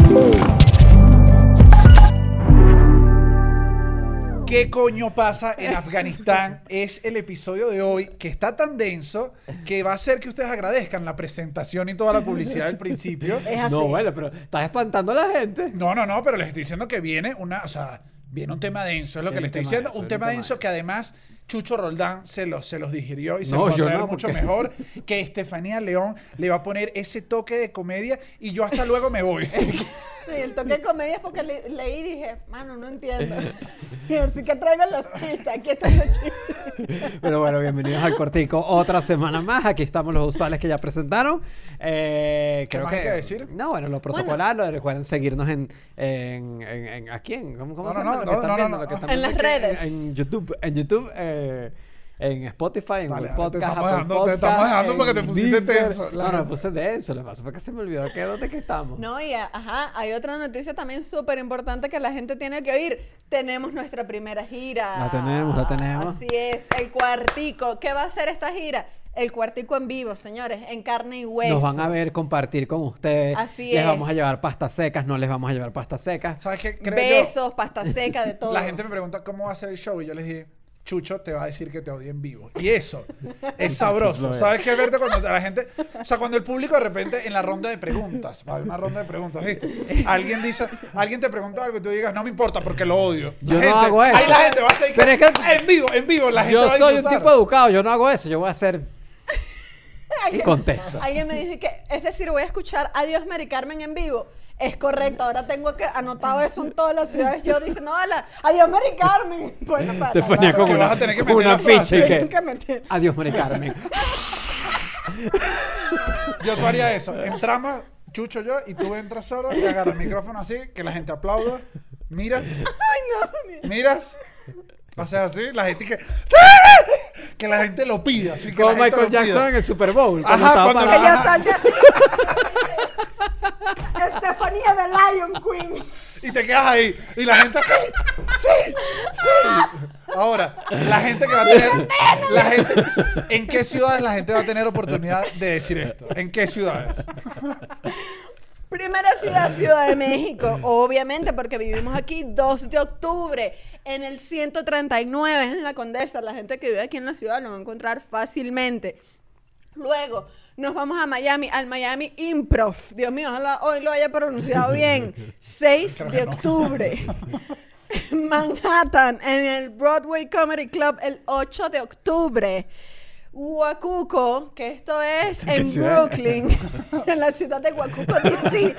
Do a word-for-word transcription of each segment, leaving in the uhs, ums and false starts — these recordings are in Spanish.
¿Qué coño pasa en Afganistán? Es el episodio de hoy que está tan denso que va a hacer que ustedes agradezcan la presentación y toda la publicidad del principio. Es así. No, bueno, pero estás espantando a la gente. No, no, no, pero les estoy diciendo que viene una, o sea, viene un tema denso, es lo que Viene les estoy un tema diciendo, denso, un viene tema un tema denso que denso. además Chucho Roldán se los, se los digirió y se No, los va a yo traer no, mucho porque- mejor, que Estefanía León le va a poner ese toque de comedia y yo hasta luego me voy. Y el toque de comedia es porque le- leí y dije, mano, no entiendo. Y así que traigan los chistes, aquí están los chistes. Pero bueno, bienvenidos al Cortico. Otra semana más. Aquí estamos los usuales que ya presentaron. Eh, ¿Qué creo más hay que decir? No, bueno, lo protocolar. lo- Recuerden seguirnos en, en, en, en- ¿aquí? En, ¿Cómo, cómo No, se no, llama? no, Lo que no, están no, viendo, no, lo que no. están En viendo las aquí redes. En, YouTube. En YouTube. eh, en Spotify, en Vale, Google te Podcast, estamos Apple dejando- te Podcast, estamos dejando en porque te pusiste Deezer. tenso. La No, no, me gente- puse denso. Lo que pasa fue que se me olvidó que dónde que estamos. No, y a- ajá, hay otra noticia también súper importante que la gente tiene que oír. Tenemos nuestra primera gira. La tenemos, la tenemos. Así es, el Cuartico. ¿Qué va a hacer esta gira? El Cuartico en vivo, señores, en carne y hueso. Nos van a ver compartir con ustedes. Así les es. vamos a llevar pastas secas, no les vamos a llevar pastas secas. ¿Sabes qué creo Besos, pasta seca, de yo? todo. La gente me pregunta cómo va a ser el show y yo les dije, Chucho te va a decir que te odia en vivo. Y eso es sabroso. Lo es. ¿Sabes qué es verte cuando la gente... O sea, cuando el público de repente en la ronda de preguntas, va a haber una ronda de preguntas, ¿viste? Alguien dice, alguien te pregunta algo y tú digas, no me importa porque lo odio. La Yo no gente- hago eso. Ahí la gente va a seguir Pero es que- en vivo, en vivo, la gente Yo va a soy un disfrutar. tipo educado, yo no hago eso, yo voy a hacer y Alguien- contesto. Alguien me dice que, es decir, voy a escuchar Adiós Mary Carmen en vivo. Es correcto, ahora tengo que anotado eso en todas las ciudades. Yo dice, no, la, Adiós Mary Carmen. Bueno, para, Te ponía para, como que una, vas a tener que como meter una la frase. ficha y tengo que... que meter. Adiós, Mari Carmen. Yo tú haría eso. Entramos, Chucho yo, y tú entras solo y agarras el micrófono así, que la gente aplauda, miras, Ay, no. miras, o sea, así, la gente que... ¡Sí! Que la gente lo pida. Así que Como la gente Michael lo pida. Jackson en el Super Bowl. Ajá, cuando estaba cuando- parado. Ella Ajá. salte así. Estefanía de Lion Queen. Y te quedas ahí. Y la gente, sí, sí, sí. Ahora, la gente que va a tener... La gente, ¿en qué ciudades la gente va a tener oportunidad de decir esto? ¿En qué ciudades? Primera ciudad, Ciudad de México, obviamente, porque vivimos aquí dos de octubre, en el ciento treinta y nueve, en la Condesa. La gente que vive aquí en la ciudad lo va a encontrar fácilmente. Luego, nos vamos a Miami, al Miami Improv. Dios mío, ojalá hoy lo haya pronunciado bien. seis Creo de que no. octubre. Manhattan, en el Broadway Comedy Club, el ocho de octubre. Huacuco, que esto es ¿En qué en ciudad? Brooklyn, en la ciudad de Huacuco, D C.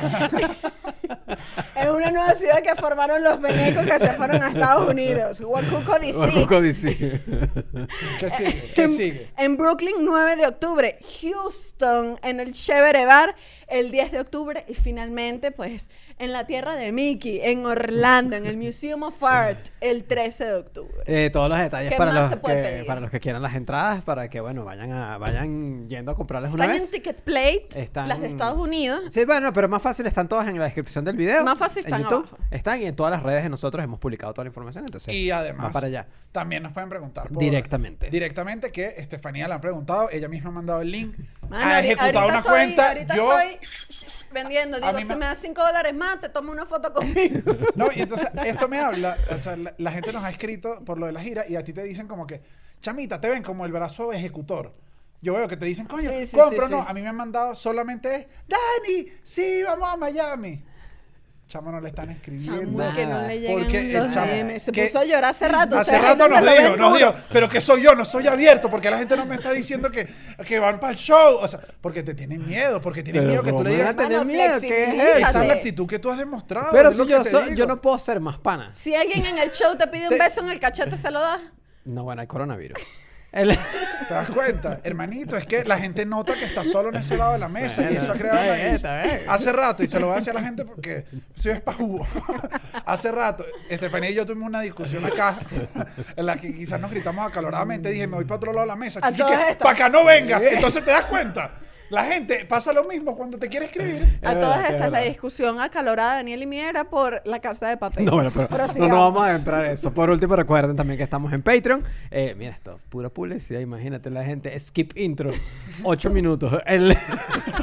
Es una nueva ciudad que formaron los venecos que se fueron a Estados Unidos. Huacuco, D C. Guacuco D C. ¿Qué sigue? ¿Qué En, sigue? en Brooklyn, nueve de octubre. Houston, en el Chévere Bar, el diez de octubre. Y finalmente, pues, en la tierra de Mickey, en Orlando, en el Museum of Art, el trece de octubre. Eh, todos los detalles ¿Qué para más los, se puede que, pedir? para los que quieran las entradas, para que, bueno, vayan a vayan yendo a comprarles una Están en vez. Ticket Plate, Están- las de Estados Unidos. Sí, bueno, pero más fácil están todas en la descripción del video. Más fácil en están YouTube. abajo. Están y en todas las redes de nosotros hemos publicado toda la información, entonces Y va además, para allá. también nos pueden preguntar por- Directamente. Directamente, que Estefanía le han preguntado, ella misma ha mandado el link, Mano, ha ahori- ejecutado ahorita una estoy- cuenta, ahorita yo... estoy vendiendo. A Digo, mí si me- me das cinco dólares más, te tomo una foto conmigo. No, y entonces esto me habla, o sea, la, la gente nos ha escrito por lo de la gira y a ti te dicen como que, chamita, te ven como el brazo ejecutor. Yo veo que te dicen, coño, Sí, sí, compro, sí, no. sí. A mí me han mandado solamente, Dani, sí, vamos a Miami. Chamo, no le están escribiendo. Chamo, que no le llegan Porque el los chamo- D M. Se que- puso a llorar hace rato. Hace Ustedes rato ahorita nos me lo dijo, ven nos duro. dijo, pero que soy yo, no soy abierto, porque la gente no me está diciendo que, que van para el show. O sea, porque te tienen miedo, porque tienen Pero miedo que tú ¿cómo le van digas, a tener Mano, miedo? ¿Qué es flexibilízate. esa eso? es la actitud que tú has demostrado. Pero es si lo que yo, te soy- digo. yo no puedo ser más pana. Si alguien en el show te pide un Te- beso en el cachete, ¿se lo das? No, bueno, hay coronavirus. El- ¿Te das cuenta? Hermanito, es que la gente nota que está solo en ese lado de la mesa y Bueno, eso ha creado está una bien, está bien. Hace rato, y se lo voy a decir a la gente porque soy espajugo. Hace rato, Estefanía y yo tuvimos una discusión acá en la que quizás nos gritamos acaloradamente. Dije, me voy para otro lado de la mesa. A todas estas. Para acá no vengas. Entonces te das cuenta. La gente pasa lo mismo cuando te quiere escribir. A Es todas verdad, es estas, la verdad. discusión acalorada de Daniel y mía era por la casa de papel. No, bueno, pero no Prosigamos. nos vamos a entrar en eso. Por último, recuerden también que estamos en Patreon. Eh, mira esto, pura publicidad. Imagínate la gente. Skip intro. Ocho minutos. El...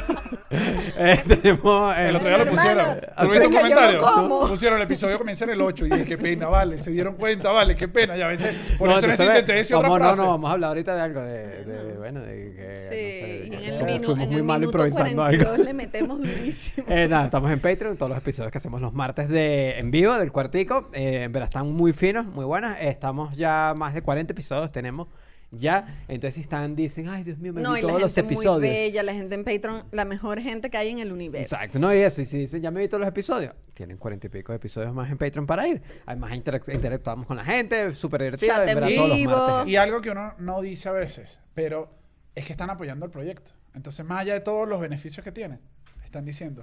Eh, tenemos... eh, El otro día lo Hermano, pusieron. ¿tú ¿Tú viste un que yo no comentario? como. Pusieron el episodio comienza en el ocho y dije, qué pena, vale. Se dieron cuenta, vale, qué pena. Y a veces, por no, eso en entonces, este intenté decir otra vamos, frase. No, no, vamos a hablar ahorita de algo de... de bueno, de que... Sí, no sé, y que en se- el, se- minu- fuimos en muy el mal minuto improvisando cuarenta y algo. dos le metemos durísimo. Eh, nada, estamos en Patreon, todos los episodios que hacemos los martes de en vivo del Cuartico. Eh, en verdad están muy finos, muy buenas. Eh, estamos ya más de cuarenta episodios, tenemos ya. Entonces si están, dicen, ay Dios mío, me No, vi y la todos los gente muy episodios. bella, la gente en Patreon, la mejor gente que hay en el universo. Exacto, no, y eso, y si dicen, ya me vi todos los episodios, tienen cuarenta y pico de episodios más en Patreon para ir. Además interac- interactuamos con la gente, súper divertido. Chat en en verdad, todos los vivo. martes. Y algo que uno no dice a veces, pero es que están apoyando el proyecto. Entonces, más allá de todos los beneficios que tiene, están diciendo,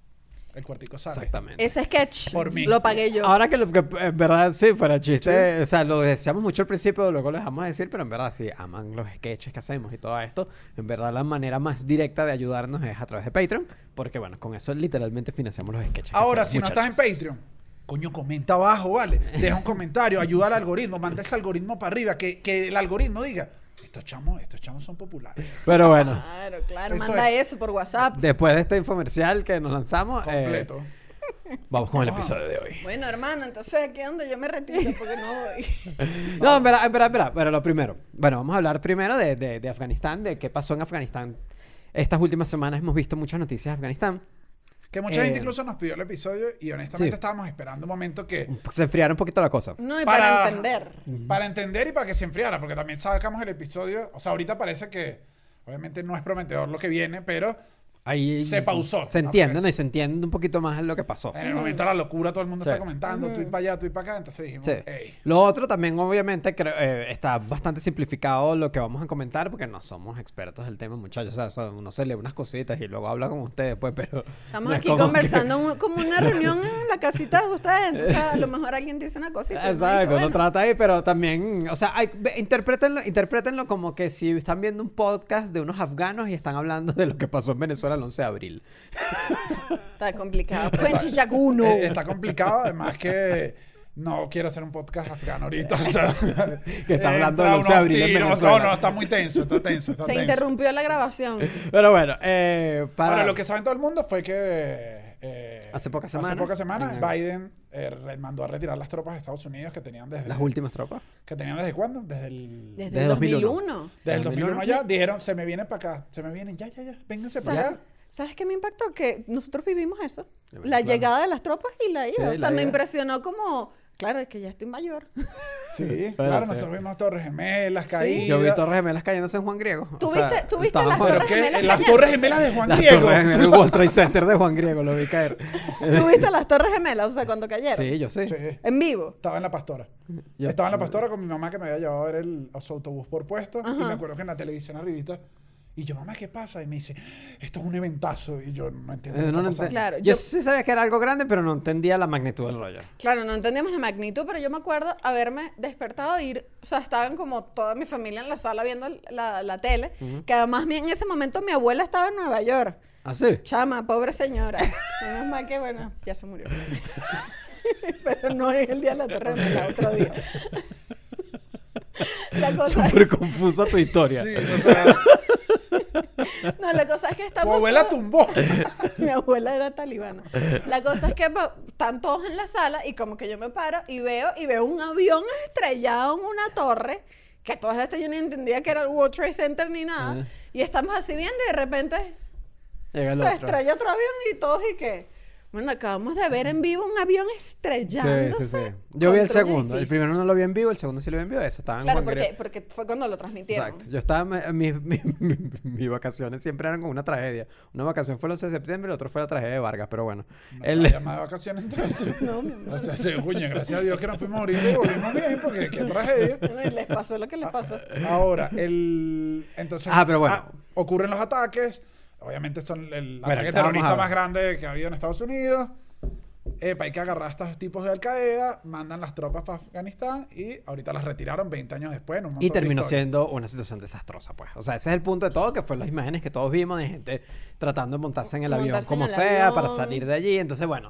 el cuartico sale. Exactamente. Ese sketch Por mí. lo pagué yo. Ahora que, lo, que en verdad sí, fuera chiste, o sea, lo decíamos mucho al principio, luego lo dejamos de decir, pero en verdad sí, aman los sketches que hacemos y todo esto. En verdad la manera más directa de ayudarnos es a través de Patreon, porque bueno, con eso literalmente financiamos los sketches. que Ahora, hacemos, si no estás en muchachos. Patreon, coño, comenta abajo, ¿vale? Deja un comentario, ayuda al algoritmo, manda ese algoritmo para arriba, que, que el algoritmo diga, estos chamos, estos chamos son populares. Pero bueno, Claro, claro, Eso manda es. eso por WhatsApp. después de este infomercial que nos lanzamos, eh, Completo. vamos con el Wow. episodio de hoy. Bueno, hermano, entonces aquí es donde yo me retiro porque no voy. No, en verdad, en verdad, en verdad, pero lo primero. Bueno, vamos a hablar primero de, de, de Afganistán, de qué pasó en Afganistán. Estas últimas semanas hemos visto muchas noticias de Afganistán. Que mucha Eh, gente incluso nos pidió el episodio y honestamente sí. estábamos esperando un momento que... Se enfriaron un poquito la cosa. No, y para, Para- entender. Para entender y para que se enfriara, porque también sacamos el episodio, o sea, ahorita parece que obviamente no es prometedor lo que viene, pero Ahí se pausó. Se entiende, ¿no? Y se entiende un poquito más lo que pasó. en el momento de la locura todo el mundo Sí. está comentando, tweet para allá, tweet para acá, entonces dijimos, Sí. hey, Lo otro también, obviamente, creo, eh, está bastante simplificado lo que vamos a comentar porque no somos expertos del tema, muchachos. O sea, so- uno se lee unas cositas y luego habla con ustedes, pues, pero... Estamos no es aquí como conversando un- como una reunión en la casita de ustedes. Entonces, a lo mejor alguien dice una cosita. que- y uno dice, Exacto, uno bueno, trata ahí, pero también... O sea, hay, ve- interprétenlo, interprétenlo como que si están viendo un podcast de unos afganos y están hablando de lo que pasó en Venezuela el once de abril. Está complicado. Cuente Yaguno. eh, está complicado, además que no quiero hacer un podcast afgano ahorita, o sea, Que está hablando entra del once de unos abril en tiros, Venezuela. No, no, está muy tenso, está tenso, está Se tenso. interrumpió la grabación. Pero bueno, eh, para... Ahora, lo que sabe todo el mundo fue que eh, Hace pocas hace semanas, pocas semanas en el- Biden eh, re- mandó a retirar las tropas de Estados Unidos que tenían desde... Las últimas tropas. ¿Que tenían desde cuándo? Desde el... Desde, Desde el dos mil uno. dos mil uno. Desde el dos dos mil mil uno. uno ya dijeron, se me vienen para acá, se me vienen, ya, ya, ya, vénganse para ¿Sabes, acá. ¿Sabes qué me impactó? Que nosotros vivimos eso. De La Venezuela. llegada de las tropas y la ida. Sí, o la sea, me ida. impresionó como... Claro, es que ya estoy mayor. Sí, Bueno, claro, sí. nosotros vimos Torres Gemelas, Sí. caídas. Yo vi Torres Gemelas cayéndose en Juan Griego. ¿Tú O sea, viste- tú viste estábamos- las Pero Torres que Gemelas las cayendo? Torres Gemelas de Juan Las Diego. Torres Gemelas, el World Trade Center de Juan Griego, lo vi caer. ¿Tú viste las Torres Gemelas? O sea, cuando cayeron. Sí, yo sí. Sí. En vivo. Estaba en la pastora. Yo- Estaba en la pastora con mi mamá que me había llevado a ver el, a su autobús por puesto. Y Ajá. me acuerdo que en la televisión arribita. Y yo, mamá, ¿qué pasa? Y me dice, esto es un eventazo. Y yo no entiendo. Eh, qué no, está no pasando. ent- Claro, yo, yo- sí sabía que era algo grande, pero no entendía la magnitud del rollo. Claro, no entendíamos la magnitud, pero yo me acuerdo haberme despertado e ir, o sea, estaban como toda mi familia en la sala viendo la, la tele, que además mi- en ese momento mi abuela estaba en Nueva York. ¿Ah, sí? Chama, pobre señora. Menos mal que, bueno, ya se murió. Pero no es el día de la Torre Gemela, otro día. La cosa, Súper confusa tu historia. Sí, o sea, no, la cosa es que tu estamos abuela todos- tumbó. Mi abuela era talibana. La cosa es que pa- están todos en la sala y como que yo me paro y veo y veo un avión estrellado en una torre que todas estas yo no entendía que era el World Trade Center ni nada. Ajá. Y estamos así viendo y de repente Llega el se otro. estrella otro avión y todos y que... Bueno, acabamos de ver en vivo un avión estrellándose. Sí, sí, sí. Yo vi el contra un segundo. El edificio. primero no lo vi en vivo, el segundo sí lo vi en vivo. Ese estaba en Claro, Juan porque, Griego. porque fue cuando lo transmitieron. Exacto. Yo estaba... mi- mi- mi- mi- Mis vacaciones siempre eran como una tragedia. Una vacación fue el once de septiembre y la otra fue la tragedia de Vargas. Pero bueno. No El- te llamada de vacaciones entonces. No, mi amor. O sea, sí, coño, gracias a Dios que nos fuimos ahorita y volvimos bien, porque qué tragedia. Bueno, y les pasó lo que les pasó. Ahora, el... Entonces, Ah, pero bueno. ah, ocurren los ataques. Obviamente son el Bueno, ataque ahorita vamos terrorista a- más grande que ha habido en Estados Unidos. Epa, hay que agarrar a estos tipos de Al-Qaeda, mandan las tropas para Afganistán y ahorita las retiraron veinte años después. En un Y montón de terminó historias. siendo una situación desastrosa, pues. O sea, ese es el punto de todo, que fue las imágenes que todos vimos de gente tratando de montarse en el avión Montarse en como el sea para avión. salir de allí. Entonces, bueno,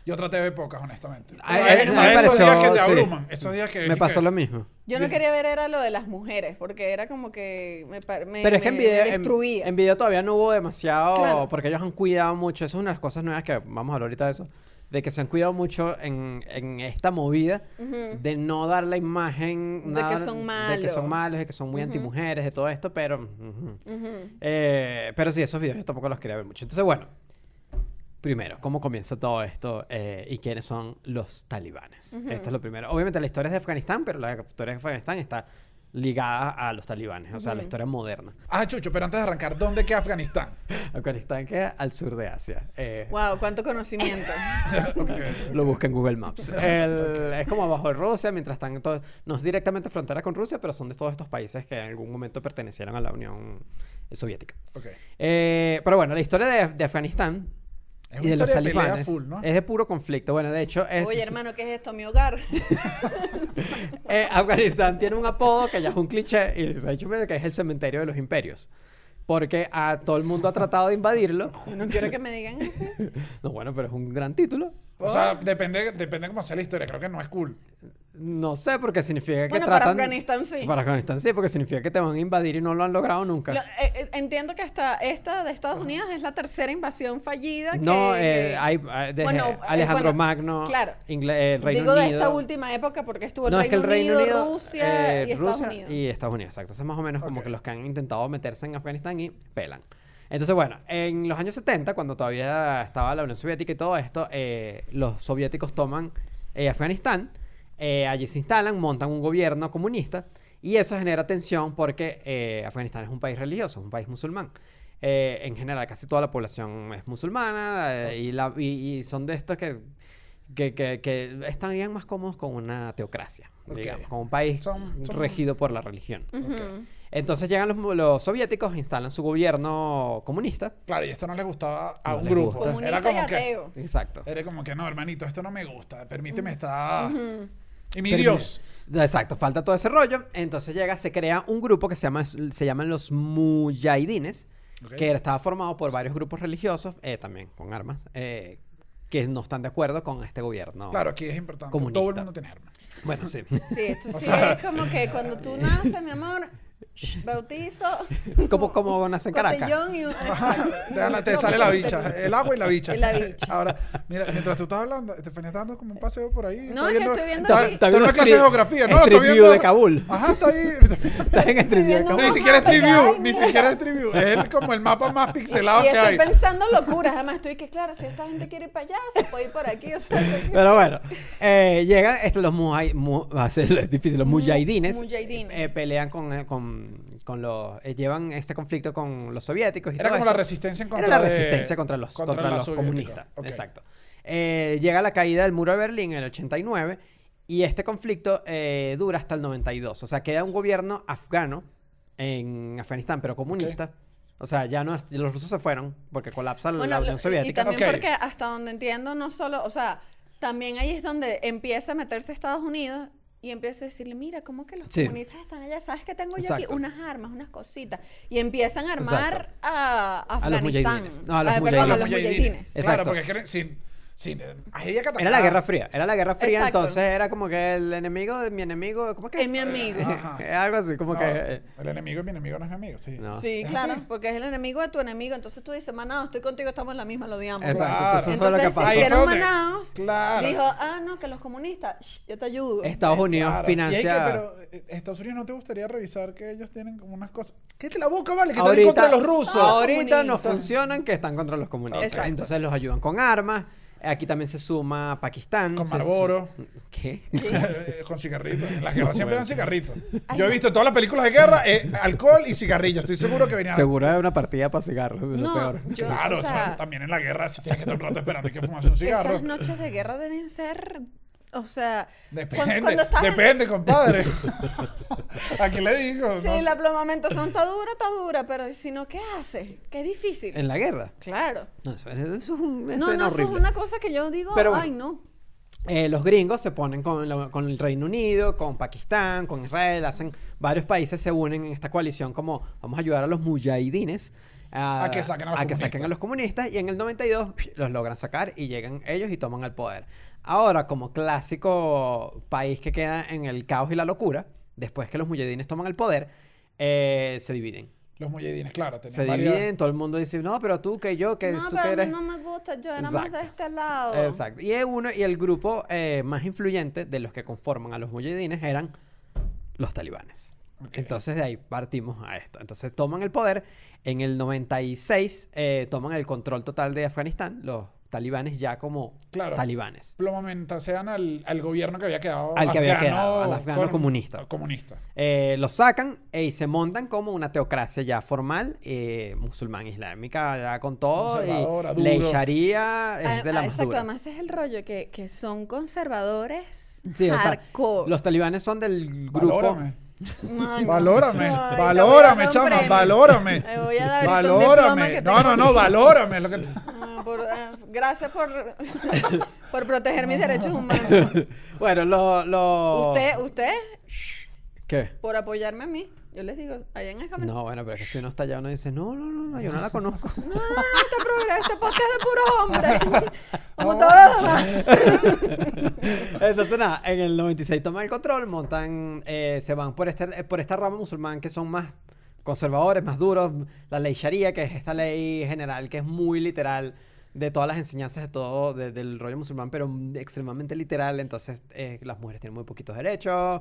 Yo traté de ver pocas, honestamente. Ay, ¿Sabes? eh, me ¿Sabes esos pareció, días que te sí. abruman? Esos días que... Me pasó que- lo mismo. Yo no quería ver era lo de las mujeres, porque era como que me, par- me, Pero es que en me- video, me en, destruía. en video todavía no hubo demasiado, Claro. porque ellos han cuidado mucho. Eso es una de las cosas nuevas que vamos a hablar ahorita de eso. De que se han cuidado mucho en, en esta movida Ujú. de no dar la imagen De que nada- son de que son malos. malos, de que son muy Ujú. antimujeres, de todo esto, pero ujú. Ujú. Eh, pero sí, esos videos yo tampoco los quería ver mucho. Entonces, bueno, primero, ¿cómo comienza todo esto eh, y quiénes son los talibanes? Ujú. Esto es lo primero. Obviamente la historia es de Afganistán, pero la historia de Afganistán está ligada a los talibanes, o sea, la Ujú. historia moderna. Ah, Chucho, pero antes de arrancar, ¿dónde queda Afganistán? Afganistán queda al sur de Asia. Eh, Wow, cuánto conocimiento. Ok. Lo busca en Google Maps. El- Es como abajo de Rusia, mientras están todos... No es directamente frontera con Rusia, pero son de todos estos países que en algún momento pertenecieron a la Unión Soviética. Ok. Eh, pero bueno, la historia de, de Afganistán Es y una de los historia de pelea talibanes full, ¿no? es de puro conflicto. Bueno, de hecho, es... Oye, hermano, ¿qué es esto? Mi hogar. eh, Afganistán tiene un apodo que ya es un cliché y se ha dicho que es el cementerio de los imperios. Porque a todo el mundo ha tratado de invadirlo. Yo no quiero que me digan así. No, bueno, pero es un gran título. O sea, depende, depende cómo sea la historia. Creo que no es cool. No sé, porque significa que Bueno, para tratan... Afganistán sí. Para Afganistán sí, porque significa que te van a invadir y no lo han logrado nunca. Lo- eh, eh, entiendo que hasta esta de Estados Unidos es la tercera invasión fallida. que- No, eh, que- hay, hay- desde Bueno, eh, Alejandro bueno, Magno, claro. Ingle- el Reino Digo de Unido. esta última época porque estuvo el, No, Reino, es que el Reino Unido, Unido, Rusia eh, y Estados Rusia Unidos. y Estados Unidos, exacto. Entonces más o menos como Ok. que los que han intentado meterse en Afganistán y pelan. Entonces, bueno, en los años setenta, cuando todavía estaba la Unión Soviética y todo esto, eh, los soviéticos toman eh, Afganistán, eh, allí se instalan, montan un gobierno comunista y eso genera tensión porque eh, Afganistán es un país religioso, es un país musulmán. Eh, en general, casi toda la población es musulmana eh, y, la, y, y son de estos que, que, que, que estarían más cómodos con una teocracia, Ok. digamos, con un país Son- son- regido por la religión. Ujú. Entonces llegan los, los soviéticos, instalan su gobierno comunista. Claro, y esto no le gustaba a No un les grupo. gusta. Comunista Era como y que... ateo. Exacto. Era como que, no, hermanito, esto no me gusta. Permíteme estar... Ujú. Y mi Permi- Dios. Exacto, falta todo ese rollo. Entonces llega, se crea un grupo que se llama, se llaman los Mujahidines, Ok. que estaba formado por varios grupos religiosos, eh, también con armas, eh, que no están de acuerdo con este gobierno. Claro, aquí es importante. Comunista. Todo el mundo tiene armas. Bueno, sí. Sí, esto sí sea- es como que cuando tú naces, mi amor, bautizo, como, como nace en Caracas. cotillón y un... Ajá, exacto. te, dan la- te sale la bicha, el agua y la bicha. Y la bicha. Ahora, mira, mientras tú estás hablando, Estefanía está dando como un paseo por ahí. No, está es que estoy viendo está, aquí. está en viendo una clase de Street- geografía, ¿no? Lo está Street View viendo. de Kabul. Ajá, está ahí. Está en Street View de viendo Kabul. Ni un siquiera es mapa Street que View, hay, ni mira. siquiera es Street View. Es como el mapa más pixelado Y que estoy hay. pensando locuras. Además, estoy que, claro, si esta gente quiere ir para allá, se puede ir por aquí. O sea, Pero bueno, eh, llegan estos, los mujai- mu- va a ser es difícil, los Mu- mujahidines, mujahidines. eh, pelean con, eh, con, con los, eh, llevan este conflicto con los soviéticos y Era todo como la esto. resistencia en contra Era la de- resistencia contra los, contra la los soviética. comunistas, Ok. exacto. Eh, llega la caída del muro de Berlín en el ochenta y nueve y este conflicto eh, dura hasta el noventa y dos, o sea, queda un gobierno afgano en Afganistán, pero comunista. O sea, ya no es- los rusos se fueron porque colapsa la- Bueno, la lo- Unión y- Soviética. Y también Ok. porque hasta donde entiendo, no solo, o sea, también ahí es donde empieza a meterse Estados Unidos y empieza a decirle, mira, ¿cómo que los Sí. comunistas están allá? ¿Sabes que tengo yo Exacto. aquí? Unas armas, unas cositas. Y empiezan a armar Exacto. a A los Afganistán. mujahidines. No, a los Ah, perdón, mujahidines. a los mujahidines. Exacto. Claro, porque quieren- sin, sin, eh, ahí había que Era la atacar. Guerra Fría, era la Guerra Fría, Exacto. entonces era como que el enemigo de mi enemigo, ¿cómo que? Es mi amigo. Ajá. Eh, Algo así, como No, que... eh, el enemigo es mi enemigo, no es mi amigo, sí. No. Sí, ¿Es claro, así? porque es el enemigo de tu enemigo. Entonces tú dices, Manaos, estoy contigo, estamos en la misma, lo odiamos. Exacto, Claro. entonces, eso fue lo que Entonces se pasó. Ahí fue hicieron donde- Manaos. Claro. Dijo, ah, no, que los comunistas, shh, yo te ayudo. Estados Unidos Claro. Y hay que, financia... pero eh, Estados Unidos no te gustaría revisar que ellos tienen como unas cosas. Cállate la boca, vale, que están en Ahorita, contra de los rusos. ahorita no Comunistas. funcionan que están contra los comunistas. Exacto. Entonces los ayudan con armas. Aquí también se suma Pakistán. Con se Marlboro. su- ¿Qué? Con cigarritos. En las guerras siempre Bueno. dan cigarritos. Yo he visto todas las películas de guerra, eh, alcohol y cigarrillos. Estoy seguro que venían. Seguro es una partida para cigarros, de lo No, peor. yo- Claro, o o sea, sea, también en la guerra si tienes que estar un rato esperando que fumas un cigarro. esas noches de guerra deben ser, o sea, Depende, cuando, cuando estás en- depende, compadre. Aquí le digo. Sí, ¿no? la plomamentación está dura, está dura, pero si no, ¿qué haces? Qué difícil. ¿En la guerra? Claro. No, eso, eso es un, eso No, es no, eso horrible. es una cosa que yo digo, Pero bueno. ay, no. Eh, los gringos se ponen con, la- con el Reino Unido, con Pakistán, con Israel, hacen varios países se unen en esta coalición como vamos a ayudar a los mujahidines a, A que saquen a los a que saquen comunistas. a los comunistas y en el noventa y dos los logran sacar y llegan ellos y toman el poder. Ahora, como clásico país que queda en el caos y la locura, después que los muyahidines toman el poder, eh, se dividen. Los muyahidines, claro. tenían Se varias- dividen, todo el mundo dice, no, pero tú, que yo, que No, tú pero que a mí eres... no me gusta, yo era más Exacto. de este lado. Exacto. Y, es uno, y el grupo eh, más influyente de los que conforman a los muyahidines eran los talibanes. Ok. Entonces de ahí partimos a esto. Entonces toman el poder. En el noventa y seis eh, toman el control total de Afganistán, los talibanes ya como Claro. talibanes. Lo momentasean al, al gobierno que había quedado. Al que había afgano quedado, al afgano con- comunista. Comunista. Eh, los sacan eh, y se montan como una teocracia ya formal, eh, musulmán islámica, ya con todo. Conservadora, Y ley duro. sharia es Ah, de la ah, más exacto, dura. además es el rollo que, que son conservadores Sí, o sea, hardcore. los talibanes son del grupo... Valórame. Ay, no. Valórame. Ay, te Valórame, voy a dar un chama. premio. Valórame. Te voy a dar ahorita un diploma Valórame. que No, tengo no, no. aquí. Valórame. Lo que te- Ah, por- ah, gracias por, por proteger mis derechos humanos. Bueno, lo... lo... Usted, usted, ¿Qué? por apoyarme a mí, yo les digo, allá en Escamén. No, bueno, pero es que si uno está allá, uno dice, no, no, no, no, yo no la conozco. No, no, no, este programa, este podcast es de puros hombres. Como todos los demás. Entonces, nada, en el noventa y seis toman el control, montan, eh, se van por, este, por esta rama musulmán que son más conservadores, más duros. La ley Sharia, que es esta ley general que es muy literal de todas las enseñanzas de todo, de- del rollo musulmán, pero extremadamente literal. Entonces, eh, las mujeres tienen muy poquitos derechos.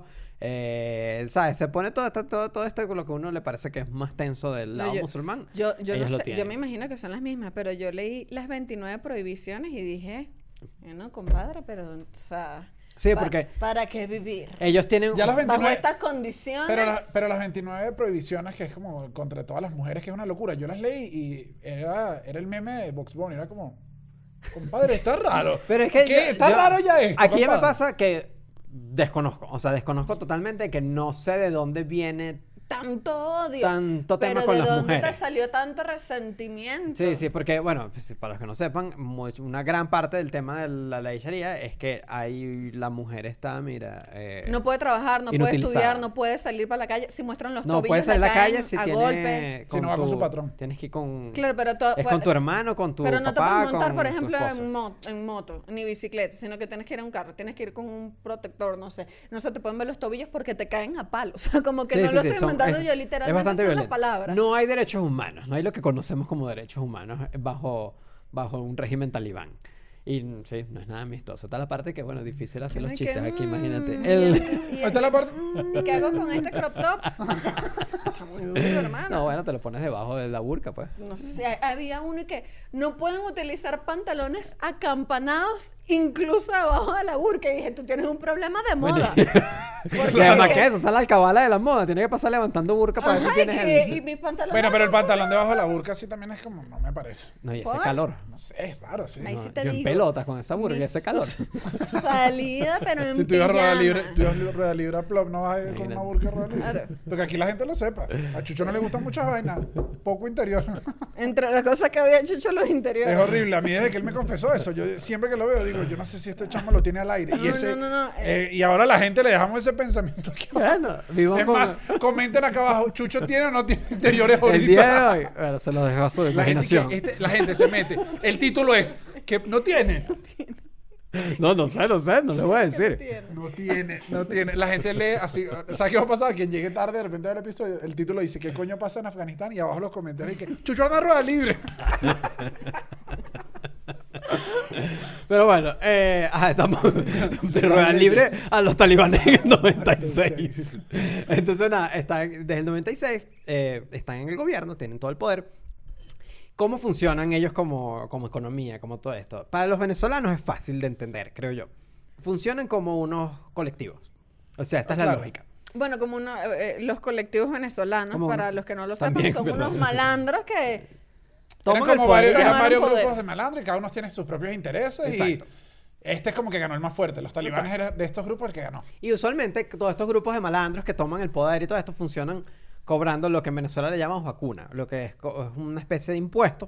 Eh, ¿Sabes? Se pone todo, esto- todo, todo esto con lo que a uno le parece que es más tenso del No, lado yo- musulmán. Yo, yo, no Ellos lo sé, yo tienen. me imagino que son las mismas, pero yo leí las veintinueve prohibiciones y dije, bueno, compadre, pero, o sea... Sí, pa- porque ¿Para qué vivir? ellos tienen... Ya las Bajo veintinueve. estas condiciones... Pero, la- pero las veintinueve prohibiciones, que es como contra todas las mujeres, que es una locura. Yo las leí y era, era el meme de Box Bunny. Era como, compadre, está raro. Pero es que ¿Qué? yo- Está yo- raro ya esto, Aquí ya me compadre. pasa que desconozco, o sea, desconozco totalmente que no sé de dónde viene Tanto odio. tanto tema pero con ¿de las dónde te mujeres. salió tanto resentimiento? Sí, sí, porque, bueno, pues, para los que no sepan, mu- una gran parte del tema de la ley Sharia es que ahí la mujer está, mira... eh, No puede trabajar, no puede inutilizada. estudiar, no puede salir para la calle. Si muestran los no tobillos, puede salir a le la caen calle si a tiene... golpe. Si no va con su patrón. Tienes que ir con... Claro, pero todo... Es con tu hermano, con tu Pero no te papá, puedes montar, con por tu ejemplo, esposo. en, mo- en moto, ni bicicleta, sino que tienes que ir en un carro, tienes que ir con un protector, no sé. No se te pueden ver los tobillos porque te caen a palos. O sea, como que Sí, no sí, lo sí, estoy son- inventando es- yo, es literalmente bastante son las violento. palabras. No hay derechos humanos, no hay lo que conocemos como derechos humanos bajo, bajo un régimen talibán. Y mm, sí, no es nada amistoso. Está la parte que, bueno, difícil hacer los Ay, chistes que, aquí, mm, imagínate. y El- este- y Ahí está la parte. mm, ¿Qué hago con este crop top? Está muy duro, hermano. No, bueno, te lo pones debajo de la burka, pues. No sé, había uno y que no pueden utilizar pantalones acampanados incluso debajo de la burka. Y dije, tú tienes un problema de moda. Y además que eso, esa es la alcabala de la moda. Tiene que pasar levantando burka para ver si Ajá, tienes y, que- el... y mis pantalones Bueno, pero el acampanados. pantalón debajo de la burka sí también es como, no me parece. No, y ese ¿Por? calor. No sé, es raro, sí. Ahí No, sí te yo en digo. pelotas con esa burka y Mis- ese calor. Salida, pero en Si tú ibas a rueda pijama. libre, tú ibas a rueda libre a plop, no vas a ir con Imagínate. una burka a rueda libre. Claro. Porque aquí la gente lo sepa. A Chucho no le gustan muchas vainas. Poco interior. Entre las cosas que había hecho los interiores. Es horrible. A mí desde que él me confesó eso, yo siempre que lo veo digo, yo no sé si este chamo lo tiene al aire. y No, ese, no, no, no, eh, y ahora a la gente le dejamos ese pensamiento aquí abajo. Bueno, vivo Es con... más, comenten acá abajo, ¿Chucho tiene o no tiene interiores ahorita? El día de hoy, bueno, se lo dejo a su La gente, imaginación. que- este- la gente se mete. El título es que no tiene. No, no sé, no sé, no le voy a decir. Tiene. No tiene, no tiene. La gente lee así. ¿Sabes qué va a pasar? Quien llegue tarde de repente al episodio, el título dice ¿qué coño pasa en Afganistán? Y abajo los comentarios y que Chucho anda a rueda libre. Pero bueno, eh, ajá, estamos de rueda libre a los talibanes en el noventa y seis. Entonces, nada, están, desde el noventa y seis eh, están en el gobierno, tienen todo el poder. ¿Cómo funcionan ellos como, como economía, como todo esto? Para los venezolanos es fácil de entender, creo yo. Funcionan como unos colectivos. O sea, esta es la Claro. lógica. Bueno, como uno, eh, los colectivos venezolanos, Como para uno. los que no lo sepan, También, son ¿verdad? unos malandros que... Eran Toman el como poder. varios, eran Tomaron varios poder. grupos de malandros y cada uno tiene sus propios intereses. Exacto. Y este es como que ganó el más fuerte. Los talibanes Exacto. eran de estos grupos el que ganó. Y usualmente todos estos grupos de malandros que toman el poder y todo esto funcionan cobrando lo que en Venezuela le llamamos vacuna, lo que es, co- es una especie de impuesto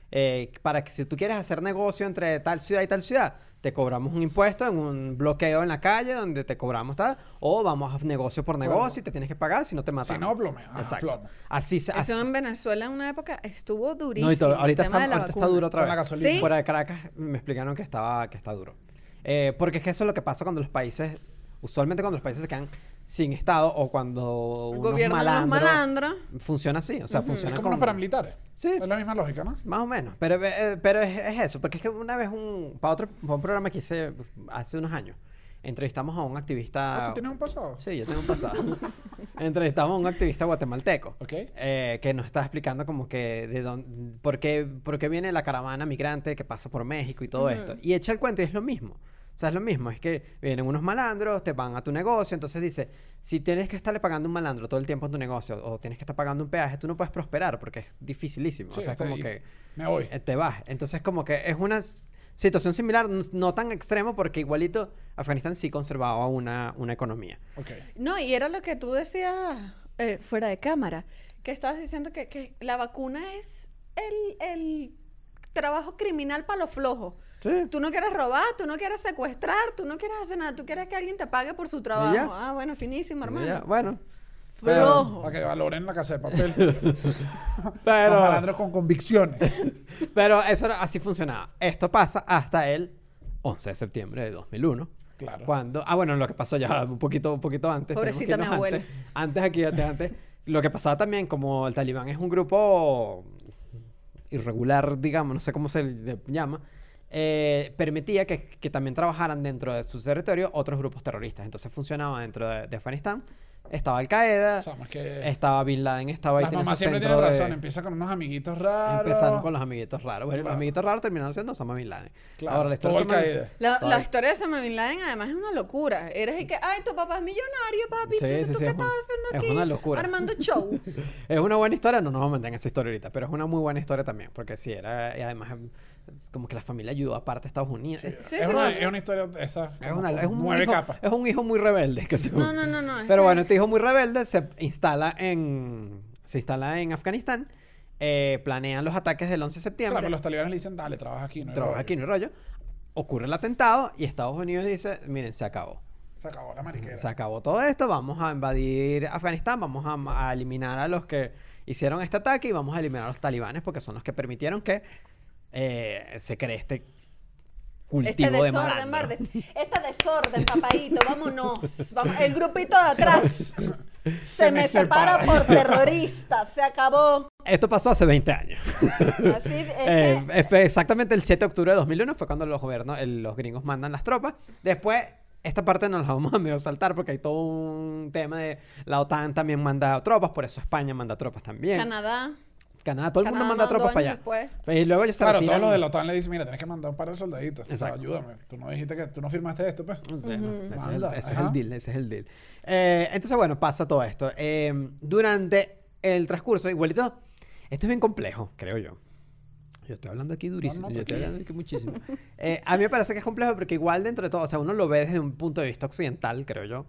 eh, para que si tú quieres hacer negocio entre tal ciudad y tal ciudad, te cobramos un impuesto en un bloqueo en la calle donde te cobramos tal, o vamos a negocio por negocio Bueno. y te tienes que pagar si no te matamos. Si no, plomo. Ajá, Exacto. plomo. Así se hace. Eso en Venezuela en una época estuvo durísimo. No, y todo- ahorita, el tema está, de la ahorita está vacuna. duro otra Con vez. la gasolina. ¿Sí? Fuera de Caracas me explicaron que estaba que está duro. Eh, porque es que eso es lo que pasa cuando los países, usualmente cuando los países se quedan sin Estado o cuando unos Gobiernan los malandros, malandros. funciona así, o sea, Es funciona como unos con- paramilitares. Sí. Es la misma lógica, ¿no? Más o menos, pero, eh, pero es, es eso, porque es que una vez un, para otro para un programa que hice hace unos años, entrevistamos a un activista... Ah, ¿tú tienes un pasado? Sí, yo tengo un pasado. Entrevistamos a un activista guatemalteco. Ok. eh, que nos está explicando como que de dónde, por qué, por qué viene la caravana migrante que pasa por México y todo Ujú. esto. Y echa el cuento y es lo mismo. O sea, es lo mismo. Es que vienen unos malandros, te van a tu negocio. Entonces dice, si tienes que estarle pagando un malandro todo el tiempo a tu negocio o tienes que estar pagando un peaje, tú no puedes prosperar porque es dificilísimo. Sí, o sea, es está como ahí. que Me voy. eh, te vas. Entonces como que es una s- situación similar, n- no tan extremo porque igualito Afganistán sí conservaba una, una economía. Ok. No, y era lo que tú decías eh, fuera de cámara, que estabas diciendo que, que la vacuna es el, el trabajo criminal para los flojos. Sí. Tú no quieres robar, tú no quieres secuestrar, tú no quieres hacer nada, tú quieres que alguien te pague por su trabajo. ya. Ah, bueno, finísimo, hermano. Ya, bueno. Flojo. Para que valoren la casa de papel. Pero... Los malandros con convicciones. Pero eso era- así funcionaba. Esto pasa hasta el once de septiembre de dos mil uno. Claro. Cuando... Ah, bueno, lo que pasó ya un poquito, un poquito antes. tenemos Pobrecita que irnos mi abuela. Antes, antes aquí, antes, antes. Lo que pasaba también, como el Talibán es un grupo irregular, digamos, no sé cómo se le llama, eh, permitía que, que también trabajaran dentro de su territorio otros grupos terroristas. Entonces funcionaba dentro de, de Afganistán. Estaba Al Qaeda, O sea, más que... estaba Bin Laden, estaba ahí. Las tiene mamás su siempre centro tienen de- razón. Empieza con unos amiguitos raros. Empezaron con los amiguitos raros. Bueno, Claro. los amiguitos raros terminaron siendo Osama Bin Laden. Claro, Ahora, la historia todo de Osama- Al-Qaeda. La, Todo la el- historia de Osama Bin Laden además es una locura. Eres y que, ay, tu papá es millonario, papi. Sí, Entonces, sí, ¿tú sí, qué es un- estás haciendo es aquí? una locura. Armando show. Es una buena historia, no nos vamos a meter en esa historia ahorita, pero es una muy buena historia también, porque sí, era, y además es como que la familia ayudó aparte a Estados Unidos. Sí, Es, Sí, es, sí, una, sí. es una historia de esas. es como una- con es un nueve hijo, capas. es un hijo muy rebelde. Que se- No, no, no, no. es Pero que- bueno, este hijo muy rebelde se instala en, se instala en Afganistán, eh, planean los ataques del once de septiembre. Claro, los talibanes le dicen, dale, trabaja aquí. No hay Trabaja rollo". aquí, no hay rollo. Ocurre el atentado y Estados Unidos dice, miren, se acabó. Se acabó la mariquera. Se acabó todo esto, vamos a invadir Afganistán, vamos a, a eliminar a los que hicieron este ataque y vamos a eliminar a los talibanes porque son los que permitieron que eh, se cree este cultivo Este de desorden, malandro. Marde. Este desorden, papadito, vámonos. Vamos. El grupito de atrás se, me separa por terrorista. Se acabó. Esto pasó hace veinte años. Así es Eh, que- fue exactamente el siete de octubre de dos mil uno fue cuando los gobiernos, el- los gringos mandan las tropas. Después, esta parte nos la vamos a medio saltar porque hay todo un tema de la OTAN también manda tropas, por eso España manda tropas también. Canadá. Canadá, todo el mundo Canadá manda mandó tropas para allá. años después. Y luego ellos se Claro, retiran. todos los de la OTAN le dicen, mira, tienes que mandar un par de soldaditos. O sea, Exacto. ayúdame. Tú no dijiste que tú no firmaste esto, pues. Sí, no, ese, es el, Manda, ese es ajá. el deal, ese es el deal. Eh, entonces, bueno, pasa todo esto. Eh, durante el transcurso, igualito, esto es bien complejo, creo yo. Yo estoy hablando aquí durísimo, No, no, yo estoy tranquilo. hablando aquí muchísimo. Eh, a mí me parece que es complejo porque igual dentro de todo, o sea, uno lo ve desde un punto de vista occidental, creo yo,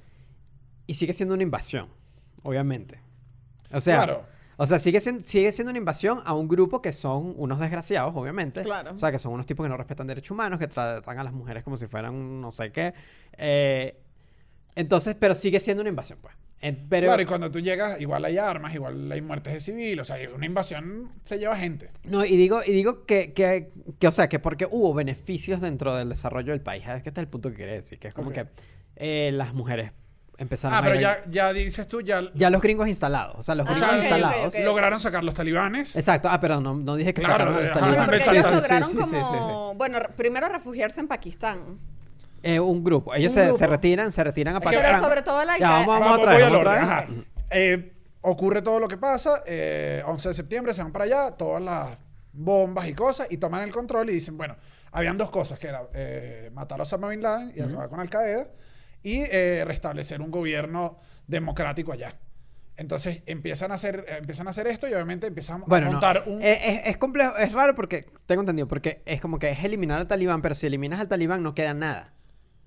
y sigue siendo una invasión, obviamente. O sea, Claro. o sea sigue, siendo, sigue siendo una invasión a un grupo que son unos desgraciados, obviamente. Claro. O sea, que son unos tipos que no respetan derechos humanos, que tratan a las mujeres como si fueran un no sé qué. Eh, entonces, pero sigue siendo una invasión, pues. Eh, pero, Claro, y cuando tú llegas, igual hay armas, igual hay muertes de civil. O sea, una invasión se lleva gente. No, y digo, y digo que, que, que, o sea, que porque hubo beneficios dentro del desarrollo del país. Es que este es el punto que quiere decir, que es como Ok. que eh, las mujeres empezaron Ah, a pero ir- ya, ya dices tú, ya, ya los gringos instalados, o sea, los Ah, gringos ok, ok, instalados. ok. lograron sacar los talibanes. Exacto, ah, perdón, no, no dije que Claro, sacaron a los ajá, Bueno, talibanes. porque Exacto. ellos Sí, lograron sí, sí, sí, como... Bueno, re- primero refugiarse en Pakistán. Eh, un grupo. Ellos Un se, grupo. se retiran, se retiran a que- Pakistán. Pero sobre todo la... Ya, vamos, vamos Vamos, otra voy vez, al vamos orden. otra Ajá. vez. Eh, ocurre todo lo que pasa. eh, once de septiembre se van para allá, todas las bombas y cosas, y toman el control y dicen, bueno, habían dos cosas, que era eh, matar a Osama Bin Laden y acabar con Al Qaeda, y eh, restablecer un gobierno democrático allá. Entonces empiezan a hacer, eh, empiezan a hacer esto y obviamente empiezan Bueno, a no. montar un... Eh, es, es complejo, es raro porque, tengo entendido, porque es como que es eliminar al talibán, pero si eliminas al talibán no queda nada.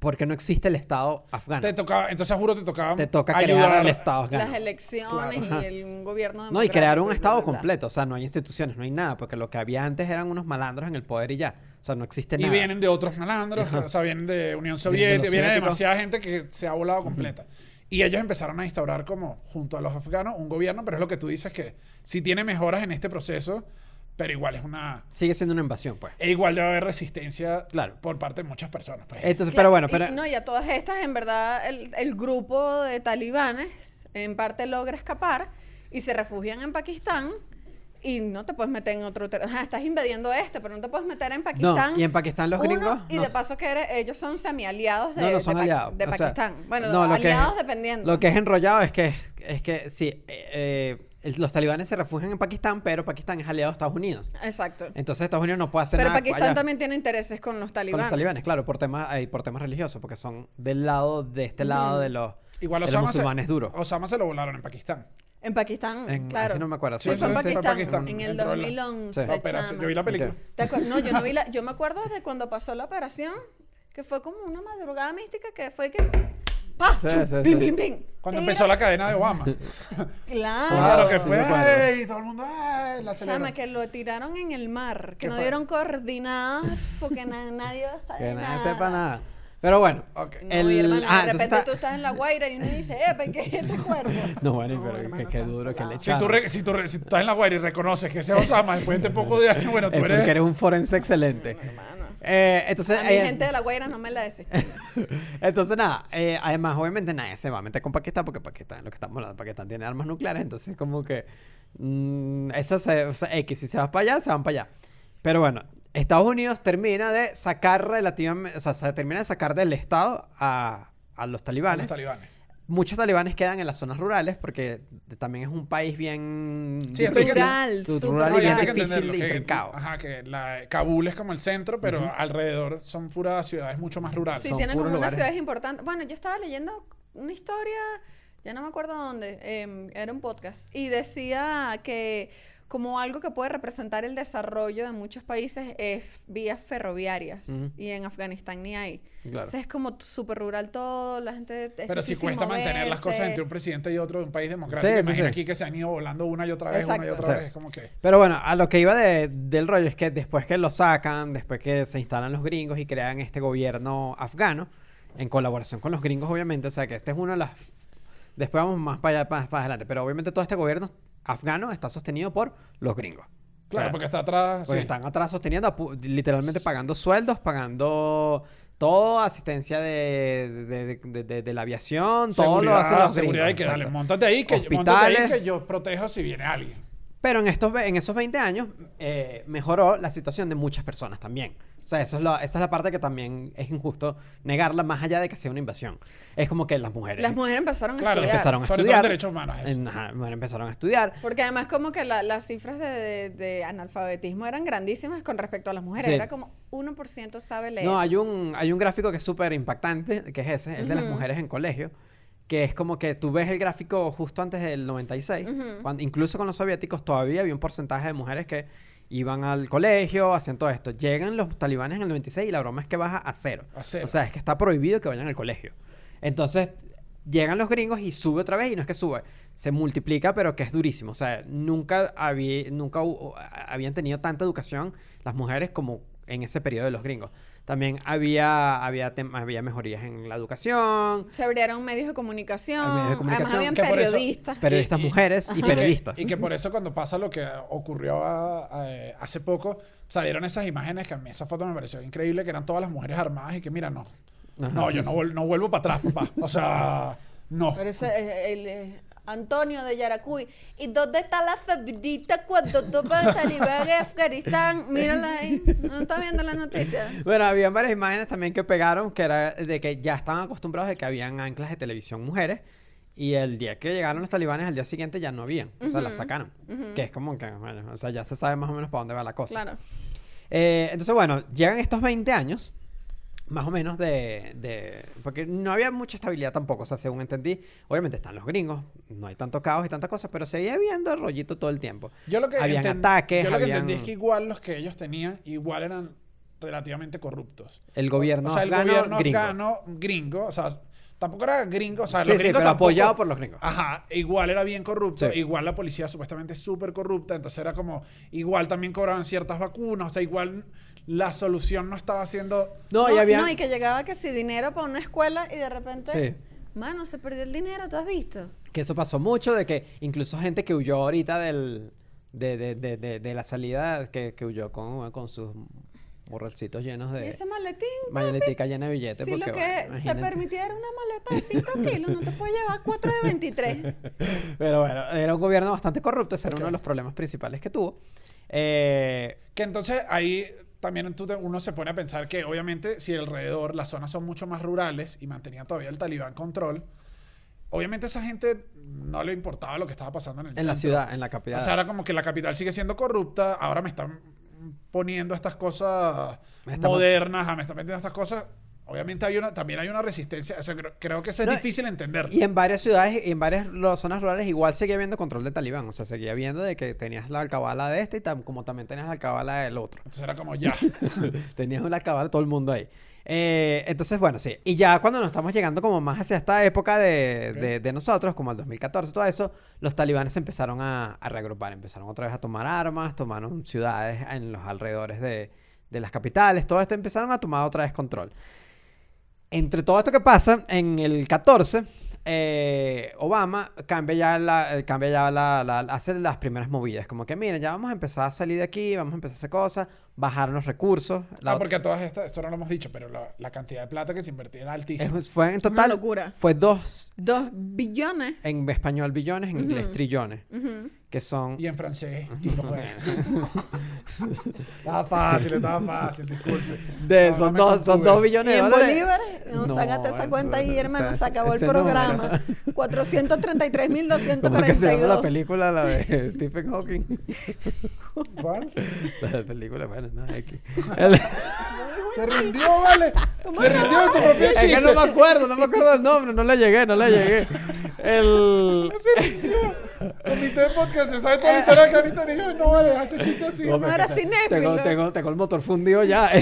porque no existe el Estado afgano. Te tocaba, entonces juro te tocaba Te toca ayudar crear el a- Estado afgano. Las elecciones Claro. y el, un gobierno No, y crear un democrático, Estado bla, bla, bla. completo. O sea, no hay instituciones, no hay nada, porque lo que había antes eran unos malandros en el poder y ya. O sea, no existe Y nada. vienen de otros malandros, o sea, vienen de Unión Vienen de Soviética, los viene soviéticos. demasiada gente que se ha volado completa. Y ellos empezaron a instaurar como, junto a los afganos, un gobierno, pero es lo que tú dices que sí tiene mejoras en este proceso, pero igual es una... Sigue siendo una invasión, pues. E igual debe haber resistencia Claro. por parte de muchas personas. Pues. Entonces, Claro, pero bueno, y- pero... no, y a todas estas, en verdad, el, el grupo de talibanes en parte logra escapar y se refugian en Pakistán y no te puedes meter en otro... ter- Ajá, estás invadiendo este, pero no te puedes meter en Pakistán. No, y en Pakistán los Uno, gringos... y no- de paso que eres- ellos son semi-aliados de, No, no son de, Pa- aliados. de o sea, Pakistán. bueno, no, lo que es- aliados dependiendo. Lo que es enrollado es que, es que sí, eh, eh, el- los talibanes se refugian en Pakistán, pero Pakistán es aliado de Estados Unidos. Exacto. Entonces Estados Unidos no puede hacer Pero nada Pakistán allá también tiene intereses con los con talibanes. los talibanes, claro, por temas, eh, por temas religiosos, porque son del lado, de este lado de los, Igual de los Osama se, musulmanes duros. Osama se lo volaron en Pakistán. En Pakistán, En- claro. así no me acuerdo. Sí, Sí, fue en sí, sí, fue Pakistán, Pakistán. en el Entró en la- dos mil once. Sí. La operación- chama. yo vi la película. Ok. ¿Te acuerdas? No, yo no vi la... Yo me acuerdo de cuando pasó la operación, que fue como una madrugada mística, que fue que... ¡Pah! Sí, ¡Chum! sí, ¡Pim, sí. pim, pim! Cuando Tiro. empezó la cadena de Obama. Claro. Claro que sí fue, me acuerdo. ¡ay! Todo el mundo, ¡ay! La Chama, acelera. que lo tiraron en el mar, que ¿Qué no fue? dieron coordenadas porque na- nadie va a estar Que nadie sepa nada. Pero bueno, Ok. No, el... mi hermano, ah, de entonces repente está- tú estás en la Guaira y uno dice, ¡epa! ¿Qué es este cuerpo? No, bueno, No, pero hermano, qué, qué duro que le cancelado. Si tú, echaron. re- si, tú re- si tú estás en la Guaira y reconoces que ese es Osama después de este poco de años, bueno, tú Es eres... porque eres un forense excelente. Hermano. Eh, entonces, A mi eh, gente de la Guaira no me la desestima. entonces nada, eh, además obviamente nadie se va a meter con Pakistán porque Pakistán, lo que estamos hablando, Pakistán tiene armas nucleares, entonces como que mm, eso se, o sea, X, si se va para allá, se van para allá. Pero bueno, Estados Unidos termina de sacar relativamente, o sea, se termina de sacar del Estado a, a los a talibanes. los talibanes. Muchos talibanes quedan en las zonas rurales porque también es un país bien Sí, esto hay que- Rural, tu- súper rural No, y y bien hay que difícil entenderlo, y que- intrincado. Ajá, que la, Kabul es como el centro, pero alrededor son puras ciudades mucho más rurales. Sí, Son tienen puros como unas lugares. ciudades importantes. Bueno, yo estaba leyendo una historia, ya no me acuerdo dónde, eh, era un podcast, y decía que como algo que puede representar el desarrollo de muchos países es vías ferroviarias, Ujú. y en Afganistán ni hay. Claro. Entonces es como súper rural todo, la gente... es Pero si difícil cuesta mantener las cosas moverse. entre un presidente y otro de un país democrático. Sí, sí, Imagina sí. aquí que se han ido volando una y otra vez, una y Exacto. otra Sí. vez. Es como que... Pero bueno, a lo que iba de- del rollo es que después que lo sacan, después que se instalan los gringos y crean este gobierno afgano, en colaboración con los gringos obviamente, o sea que este es uno de las... Después vamos más para allá, más para adelante, pero obviamente todo este gobierno afgano está sostenido por los gringos. Claro, O sea, porque está atrás. porque sí. están atrás sosteniendo, apu- literalmente pagando sueldos, pagando todo, asistencia de, de, de- de- de- de la aviación, todo lo Seguridad, hacen los seguridad gringos. y que dale, exacto. montate ahí, que, montate ahí Hospitales. que yo protejo si viene alguien. Pero en, estos, ve- en esos veinte años eh, mejoró la situación de muchas personas también. O sea, eso es la, esa es la parte que también es injusto negarla más allá de que sea una invasión. Es como que las mujeres Las mujeres empezaron a Claro, estudiar. empezaron a Sobre todo estudiar. en derechos humanos, eso. En- ajá, las mujeres empezaron a estudiar. Porque además como que la- las cifras de, de- de analfabetismo eran grandísimas con respecto a las mujeres. Sí. Era como uno por ciento sabe leer. No, hay un, hay un gráfico que es súper impactante, que es ese, el de las Ujú. mujeres en colegio, que es como que tú ves el gráfico justo antes del noventa y seis, Ujú. cuando, incluso con los soviéticos todavía había un porcentaje de mujeres que iban al colegio, hacían todo esto. Llegan los talibanes en el noventa y seis y la broma es que baja a cero. A cero. O sea, es que está prohibido que vayan al colegio. Entonces, llegan los gringos y sube otra vez y no es que sube, se multiplica, pero que es durísimo. O sea, nunca, había, nunca hu- habían tenido tanta educación las mujeres como en ese periodo de los gringos. También había, había, tem- había mejorías en la educación, Se abrieron medios de comunicación. Medios de comunicación, Además habían que por eso- periodistas. periodistas y- mujeres y Y que- periodistas. Y que, por eso cuando pasa lo que ocurrió a- a- hace poco, salieron esas imágenes que a mí esa foto me pareció increíble, que eran todas las mujeres armadas y que mira, no. Ajá, no, sí, yo no, sí. vuel- no vuelvo para atrás, papá. O sea, no. Pero ese, eh, el, eh, Antonio de Yaracuy. ¿Y dónde está la febrita cuando topa el talibán en Afganistán? Mírala ahí. No está viendo la noticia. Bueno, había varias imágenes también que pegaron, que era de que ya estaban acostumbrados de que habían anclas de televisión mujeres. Y el día que llegaron los talibanes, al día siguiente ya no habían. O sea, las Ujú, sacaron. ujú. Que es como que, bueno, o sea, ya se sabe más o menos para dónde va la cosa. Claro. Eh, entonces, bueno, llegan estos veinte años, más o menos de, de... Porque no había mucha estabilidad tampoco, o sea, según entendí. Obviamente están los gringos, no hay tanto caos y tantas cosas, pero seguía habiendo el rollito todo el tiempo. Yo lo que, Habían enten- ataques, yo lo que habían- entendí es que igual los que ellos tenían, igual eran relativamente corruptos. El gobierno O sea, el afgano gobierno gringo. afgano gringo, o sea, tampoco era gringo, o sea, Sí, los sí, gringos pero tampoco- apoyado por los gringos. Ajá, igual era bien corrupto, Sí. igual la policía supuestamente súper corrupta, entonces era como, igual también cobraban ciertas vacunas, o sea, igual la solución no estaba siendo... No, No, y había... no, y que llegaba que si dinero para una escuela y de repente, Sí. mano, se perdió el dinero, ¿tú has visto? Que eso pasó mucho, de que incluso gente que huyó ahorita del, de, de, de, de, de la salida, que, que huyó con, con sus morralcitos llenos Y de ese maletín, maletica llena de billetes. si porque, lo que bueno, se imagínate. permitía era una maleta de cinco kilos, no te puede llevar cuatro de veintitrés. Pero bueno, era un gobierno bastante corrupto, ese era Ok. uno de los problemas principales que tuvo. Eh, Que entonces ahí también tú te- uno se pone a pensar que obviamente si alrededor las zonas son mucho más rurales y mantenía todavía el talibán control, obviamente esa gente no le importaba lo que estaba pasando en el en la centro. ciudad, en la capital. O sea, era como que la capital sigue siendo corrupta, ahora me están poniendo estas cosas Me están- modernas, ah, me están metiendo estas cosas. Obviamente hay una, también hay una resistencia, o sea, creo, creo que eso es No, difícil entender. Y en varias ciudades y en varias lo- zonas rurales igual seguía habiendo control de talibán. O sea, seguía viendo de que tenías la alcabala de este y tam- como también tenías la alcabala del otro. Entonces era como ya. Tenías una alcabala todo el mundo ahí. Eh, entonces, bueno, sí. Y ya cuando nos estamos llegando como más hacia esta época de, Ok. de- de nosotros, como el dos mil catorce, todo eso, los talibanes se empezaron a, a reagrupar. Empezaron otra vez a tomar armas, tomaron ciudades en los alrededores de, de las capitales, todo esto empezaron a tomar otra vez control. Entre todo esto que pasa, en el catorce, eh, Obama cambia ya la, eh, cambia ya la, la- hace las primeras movidas. Como que, miren, ya vamos a empezar a salir de aquí, vamos a empezar a hacer cosas, bajaron los recursos. La Ah, ot- porque a todas estas, esto no lo hemos dicho, pero la, la cantidad de plata que se invertía era altísima. es- fue en Una total, locura. fue dos, Dos billones. en español billones, en inglés Ujú. trillones, Ujú. que son... Y en francés. y no puede. Estaba fácil, estaba fácil, disculpe. De, No, no son, me dos, son contuve. dos Y billones de en dólares. bolívares, no, No, sácate esa cuenta ahí, o sea, hermano, se ese- acabó el ese número. programa. cuatrocientos treinta y tres mil doscientos ¿Cómo es que se cuarenta y llama la dos. película, la de Stephen Hawking? ¿Cuál? La película, bueno, no, X. El- Se rindió, vale. Se rindió de tu propio Es chiste. que no me acuerdo, no me acuerdo el nombre, no le llegué, no le llegué. El... No se rindió. Comité de podcast, se sabe toda la historia que Anita dijo. No vale, hace chiste así. No, era porque te- cinéfilo. Tengo, tengo, tengo el motor fundido ya.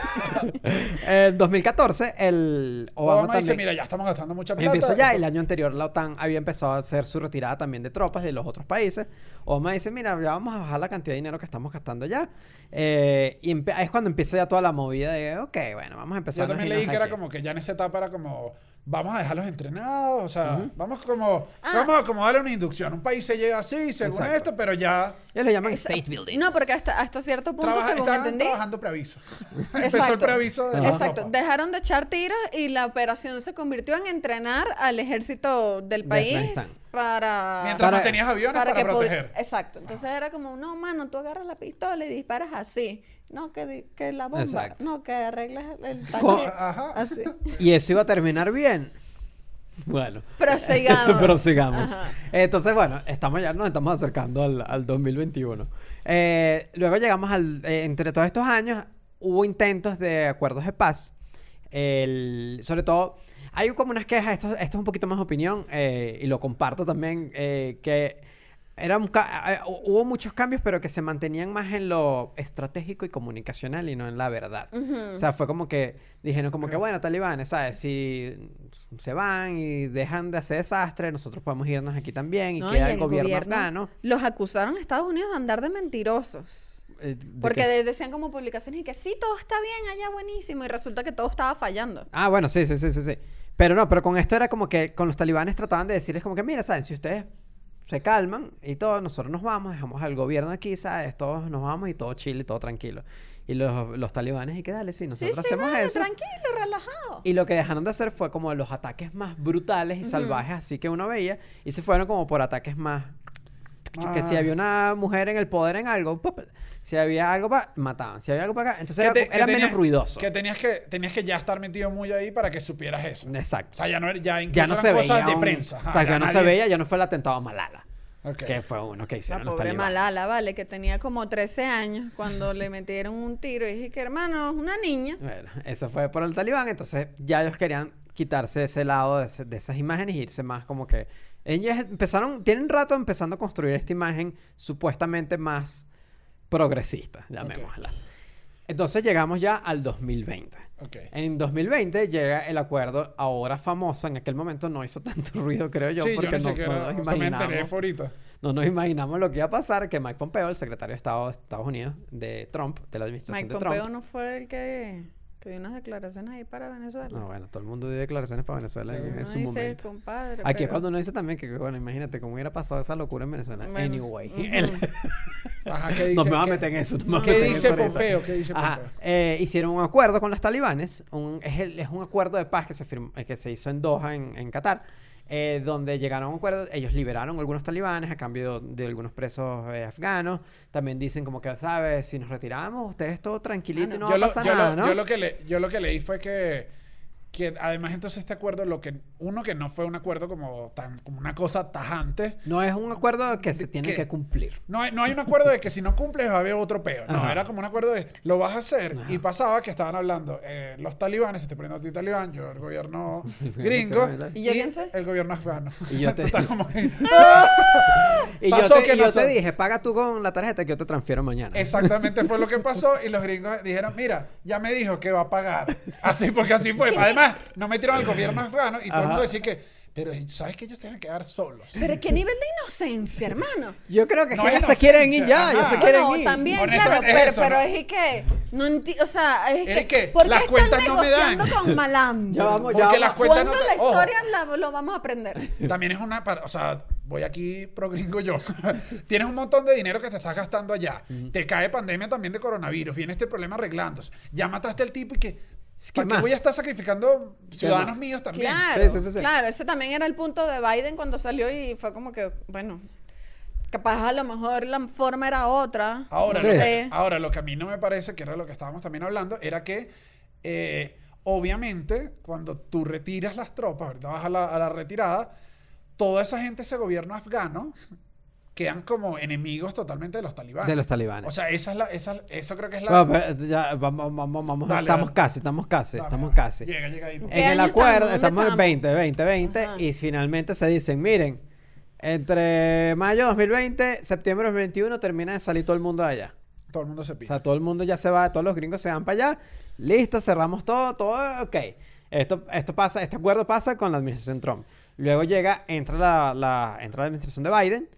En dos mil catorce, el Obama, Obama dice, también mira, ya estamos gastando mucha plata. empieza ya. El año anterior la OTAN había empezado a hacer su retirada también de tropas de los otros países. Obama dice, mira, ya vamos a bajar la cantidad de dinero que estamos gastando ya. Eh, y empe- es cuando empieza ya toda la movida de, ok, bueno, vamos a empezar. Yo también leí que era como que ya en esa etapa era como, vamos a dejarlos entrenados, o sea, vamos como, Ah. vamos a como darle una inducción. Un país se llega así, según Exacto. esto, pero ya Ellos le llaman Esa- state building. No, porque hasta, hasta cierto punto, trabaja- según estaban entendí. trabajando preaviso. Empezó el Exacto. preaviso de la Exacto, tropa. dejaron de echar tiros y la operación se convirtió en entrenar al ejército del De país Afganistán. para... Mientras Para- no tenías aviones para, que pudi- proteger. Exacto, entonces era como, no, mano, tú agarras la pistola y disparas así. No, que, di- que la bomba. Exacto. No, que arregles el Co- tanque. Ajá. Así. Y eso iba a terminar bien. Bueno. Prosigamos. Prosigamos. Ajá. Entonces, bueno, estamos ya nos estamos acercando al, al dos mil veintiuno. Eh, luego llegamos al... eh, entre todos estos años hubo intentos de acuerdos de paz. El- sobre todo, hay como unas quejas, esto, esto es un poquito más opinión eh, y lo comparto también, eh, que era un ca- eh, hubo muchos cambios, pero que se mantenían más en lo estratégico y comunicacional y no en la verdad. Ujú. O sea, fue como que dijeron como que, Ok. bueno, talibanes, ¿sabes? Si se van y dejan de hacer desastre, nosotros podemos irnos aquí también y No, queda y el gobierno, afgano. Los acusaron a Estados Unidos de andar de mentirosos. Eh, de Porque que- de- decían como publicaciones y que sí, todo está bien allá, buenísimo. Y resulta que todo estaba fallando. Ah, bueno, sí, sí, sí, sí, sí. Pero no, pero con esto era como que con los talibanes trataban de decirles como que, mira, ¿saben? Si ustedes se calman y todo, nosotros nos vamos, dejamos al gobierno aquí, ¿sabes? Todos nos vamos y todo chill y todo tranquilo. Y los, los talibanes, y que dale, sí, Sí, nosotros sí, hacemos vale, eso. tranquilo, relajado. Y lo que dejaron de hacer fue como los ataques más brutales y Ujú. salvajes, así que uno veía, y se fueron como por ataques más... Que si Ah. había una mujer en el poder en algo, ¡pup! Si había algo para... mataban. Si había algo para acá, entonces Que era, te- que era tenías- menos ruidoso. Que tenías que tenías que ya estar metido muy ahí para que supieras eso. O Exacto. sea, ya no era, ya incluso Ya no eran se cosas veía de un- prensa. Ajá, o sea, ya ya no se nadie- veía, ya no fue el atentado a Malala. Ok. Que fue uno que La hicieron los pobre talibanes. Malala, vale, que tenía como trece años cuando le metieron un tiro. Y dije que, hermano, es una niña. Bueno, eso fue por el talibán, entonces ya ellos querían quitarse ese lado de, ese- de esas imágenes y irse más como que... Ellos empezaron, tienen rato empezando a construir esta imagen supuestamente más progresista, llamémosla. Entonces llegamos ya al dos mil veinte. Ok. En dos mil veinte llega el acuerdo ahora famoso. En aquel momento no hizo tanto ruido, creo yo, Sí, yo porque no sé no, qué no era. nos O sea, me enteré imaginamos, fue ahorita. no nos imaginamos lo que iba a pasar, que Mike Pompeo, el secretario de Estado de Estados Unidos, de Trump, de la administración Mike de Pompeo Trump. no fue el que, que dio unas declaraciones ahí para Venezuela. No, bueno, todo el mundo dio declaraciones para Venezuela Sí. en, en No su dice, momento. compadre, Aquí es pero- cuando uno dice también que, bueno, imagínate cómo hubiera pasado esa locura en Venezuela. Bueno, Anyway. ujú. El- Ajá, ¿qué dice? no me voy a ¿Qué- meter en eso. No me voy a ¿Qué meter en dice eso ahorita. Pompeo? ¿Qué dice Ajá, Pompeo? eh, hicieron un acuerdo con los talibanes. Un, es, el- es un acuerdo de paz que se, firmó, eh, que se hizo en Doha, en, en Qatar, eh, donde llegaron a un acuerdo. Ellos liberaron a algunos talibanes a cambio de, de algunos presos eh, afganos. También dicen como que, ¿sabes? Si nos retiramos, ustedes todo tranquilito Ah, y no. no yo, va a lo, pasar yo, nada, lo, ¿no? yo, lo que le, yo lo que leí fue que, que además entonces este acuerdo, lo que uno que no fue un acuerdo como, tan, como una cosa tajante. No es un acuerdo que se tiene ¿Qué? que cumplir. No hay, no hay un acuerdo de que si no cumples va a haber otro peo. No, Ajá. era como un acuerdo de lo vas a hacer. Ajá. Y pasaba que estaban hablando eh, los talibanes, te estoy poniendo a ti talibán, yo el gobierno gringo ¿Y yo quién soy? el gobierno afgano. Y yo te- Tú estás como- Y yo, Pasó te, que y yo no te son- dije, paga tú con la tarjeta que yo te transfiero mañana. Exactamente fue lo que pasó y los gringos dijeron, mira, ya me dijo que va a pagar. Así, porque así fue. Además, no metieron al gobierno afgano y todo el Ajá. mundo decía que, pero ¿sabes que ellos tienen que quedar solos? Pero qué nivel de inocencia, hermano. Yo creo que, es No que hay ya se quieren ir inocencia, ya, ya ajá. se quieren Bueno, ir. también, Honestamente, claro, es pero, eso, pero ¿no? es y que no enti- o sea, es, Es que, que ¿por qué las están cuentas no me dan. negociando con malandro? Ya vamos, Porque ya las vamos. cuentas no ¿Cuándo te- la ojo. historia la- lo vamos a aprender? También es una, para- o sea, voy aquí pro gringo yo. Tienes un montón de dinero que te estás gastando allá. Te cae pandemia también de coronavirus. Viene este problema arreglándose. Ya mataste al tipo y que... ¿Qué ¿Para qué más? voy a estar sacrificando ciudadanos más? míos también? Claro, Sí, sí, sí, sí. claro, ese también era el punto de Biden cuando salió y fue como que, bueno, capaz a lo mejor la forma era otra. Ahora, no Sí. sé. ahora, lo que a mí no me parece, que era lo que estábamos también hablando, era que eh, obviamente cuando tú retiras las tropas, ahorita vas a la, a la retirada, toda esa gente, ese gobierno afgano, quedan como enemigos totalmente de los talibanes. De los talibanes. O sea, esa es la, esa, eso creo que es la... Bueno, pero ya, vamos, vamos, vamos. Dale, estamos dale. casi, estamos casi, Dale, estamos dale. casi. Llega, llega ahí. ¿Qué En el año acuerdo, estamos? ¿Dónde estamos en estamos? veinte, veinte, veinte, Ajá. y finalmente se dicen, miren, entre mayo de dos mil veinte, septiembre de dos mil veintiuno, termina de salir todo el mundo de allá. Todo el mundo se O pide. sea, todo el mundo ya se va, todos los gringos se van para allá. Listo, cerramos todo, todo, ok. Esto, esto pasa, este acuerdo pasa con la administración Trump. Luego llega, entra la, la, entra la administración de Biden.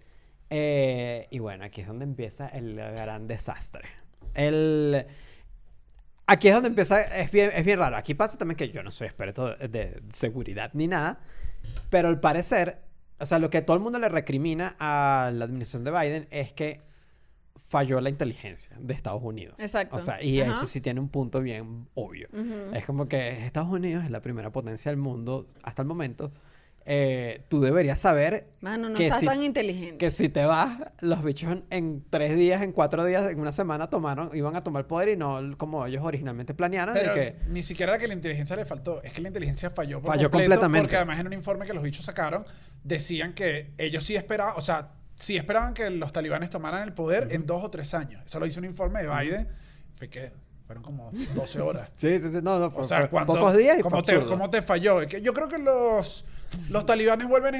eh, y bueno, aquí es donde empieza el gran desastre. El, aquí es donde empieza, es bien, es bien raro. Aquí pasa también que yo no soy experto de, de seguridad ni nada. Pero al parecer, o sea, lo que todo el mundo le recrimina a la administración de Biden es que falló la inteligencia de Estados Unidos. Exacto. O sea, y Ajá. eso sí tiene un punto bien obvio. Ujú. Es como que Estados Unidos es la primera potencia del mundo hasta el momento. Eh, tú deberías saber Mano, no que estás si, tan inteligente. que si te vas, los bichos en, en tres días, en cuatro días, en una semana tomaron, iban a tomar poder y no como ellos originalmente planearon. Pero de que, ni siquiera era que la inteligencia le faltó, es que la inteligencia falló por Falló completo, completamente. porque además en un informe que los bichos sacaron decían que ellos sí esperaban, o sea, sí esperaban que los talibanes tomaran el poder en dos o tres años. Eso lo hizo un informe de Biden, fue que fueron como doce horas. sí, sí, sí, no, no, fue, O sea, fue ¿cuánto- pocos días y fue ¿cómo te, absurdo. cómo te falló? Es que yo creo que los, los talibanes vuelven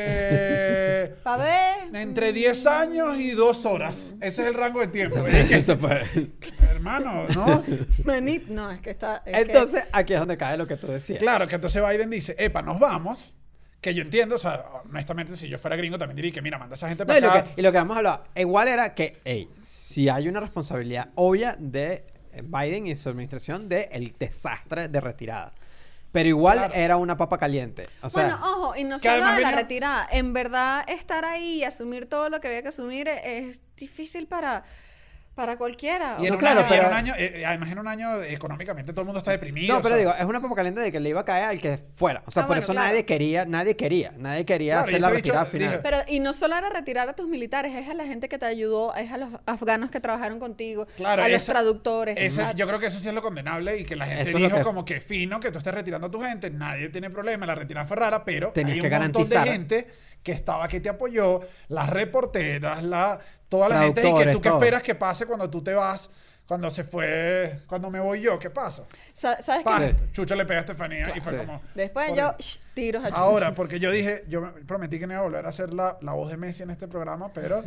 entre, Pa' ver. entre diez años y dos horas. Ese es el rango de tiempo. Es que, Eso fue. hermano, ¿no? Manit, no, es que está. es que- Entonces, aquí es donde cae lo que tú decías. Claro, que entonces Biden dice, epa, nos vamos. Que yo entiendo, o sea, honestamente, si yo fuera gringo también diría que, mira, manda a esa gente No, para y, lo acá. que, y lo que vamos a hablar, igual era que, hey, si hay una responsabilidad obvia de eh, Biden y su administración de el desastre de retirada. Pero igual Claro. era una papa caliente. O sea, Bueno, ojo, y no que solo además de la venía- retirada. En verdad, estar ahí y asumir todo lo que había que asumir es, es difícil para, para cualquiera. Y en, O un, claro, año, y en pero- un año, eh, eh, además en un año eh, económicamente todo el mundo está deprimido. no, pero o sea, digo, es una papa caliente de que le iba a caer al que fuera. O sea, Ah, por bueno, eso claro. nadie quería, nadie quería, nadie quería Claro, y hacer la este bicho retirada final. dije- Pero, y no solo era retirar a tus militares, es a la gente que te ayudó, es a los afganos que trabajaron contigo, Claro, a los esa- traductores. ese- a- yo creo que eso sí es lo condenable y que la gente Eso es lo dijo que- como que fino, que tú estés retirando a tu gente, nadie tiene problema, la retirada fue rara, pero Tenías hay que un montón garantizar. de gente que estaba que te apoyó, las reporteras, la, toda la gente y que Traductores, tú qué todo. esperas que pase cuando tú te vas, cuando se fue, cuando me voy yo, ¿qué pasa? Sa- ¿Sabes Pa, qué? Chucho le pega a Estefanía y fue Sí. como... Después por- yo, shh, tiros a Chucho. Ahora, porque yo dije, yo me- prometí que no iba a volver a hacer la, la voz de Messi en este programa, pero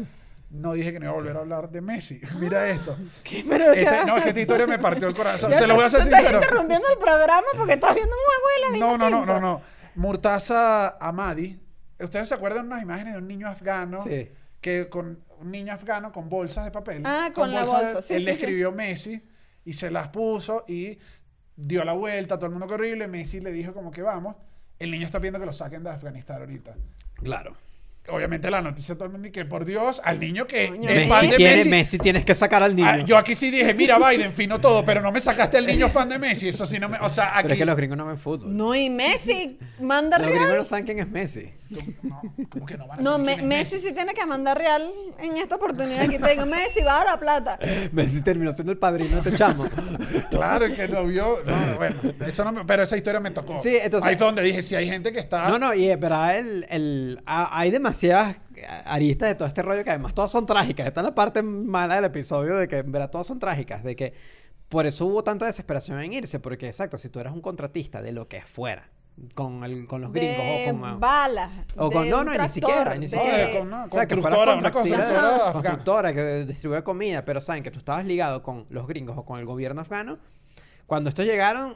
no dije que no iba a volver a hablar de Messi. Mira esto. ¿Qué? Pero de Este- qué- no, es que esta historia me partió el corazón. Ya Se lo voy a tú- hacer tú estás sincero. interrumpiendo el programa porque estás viendo un juego de la No, vino no, no, tinto. no, no. Murtaza Amadi. ¿Ustedes se acuerdan de unas imágenes de un niño afgano? Sí. Que con un niño afgano con bolsas de papel. Ah, con la bolsas de- bolsa, sí, él sí, le sí. escribió Messi y se las puso y dio la vuelta. Todo el mundo qué horrible. Messi le dijo como que vamos. El niño está pidiendo que lo saquen de Afganistán ahorita. Claro. Obviamente la noticia todo el mundo y que por Dios, al niño que Coño, es Messi fan Messi, de tiene, Messi. Messi tienes que sacar al niño. Ah, yo aquí sí dije, mira Biden, fino todo, pero no me sacaste al niño fan de Messi. Eso sí no me... O sea, aquí... Pero es que los gringos no ven fútbol. No, y Messi manda Los gringos real. no saben quién es Messi. No, ¿cómo que no van a No, saber Me- quién es Messi sí tiene que mandar real en esta oportunidad. Aquí te digo, Messi, va a la plata. Messi terminó siendo el padrino de este chamo. Claro, es que no vio... No, bueno, eso no me... Pero esa historia me tocó. Sí, entonces- Ahí fue donde dije, si hay gente que está... No, no, y es verdad, el, el, ha- hay demasiadas aristas de todo este rollo que además todas son trágicas. Esta es la parte mala del episodio de que en verdad todas son trágicas. De que por eso hubo tanta desesperación en irse. Porque exacto, si tú eras un contratista de lo que fuera, con, el, con los gringos De o con... balas. O con, de no, un no, ni tractor, siquiera, ni de- siquiera. de- con una O sea, que fueras constructora, una contratista- constructora afgana. constructora que distribuye comida, pero saben que tú estabas ligado con los gringos o con el gobierno afgano. Cuando estos llegaron,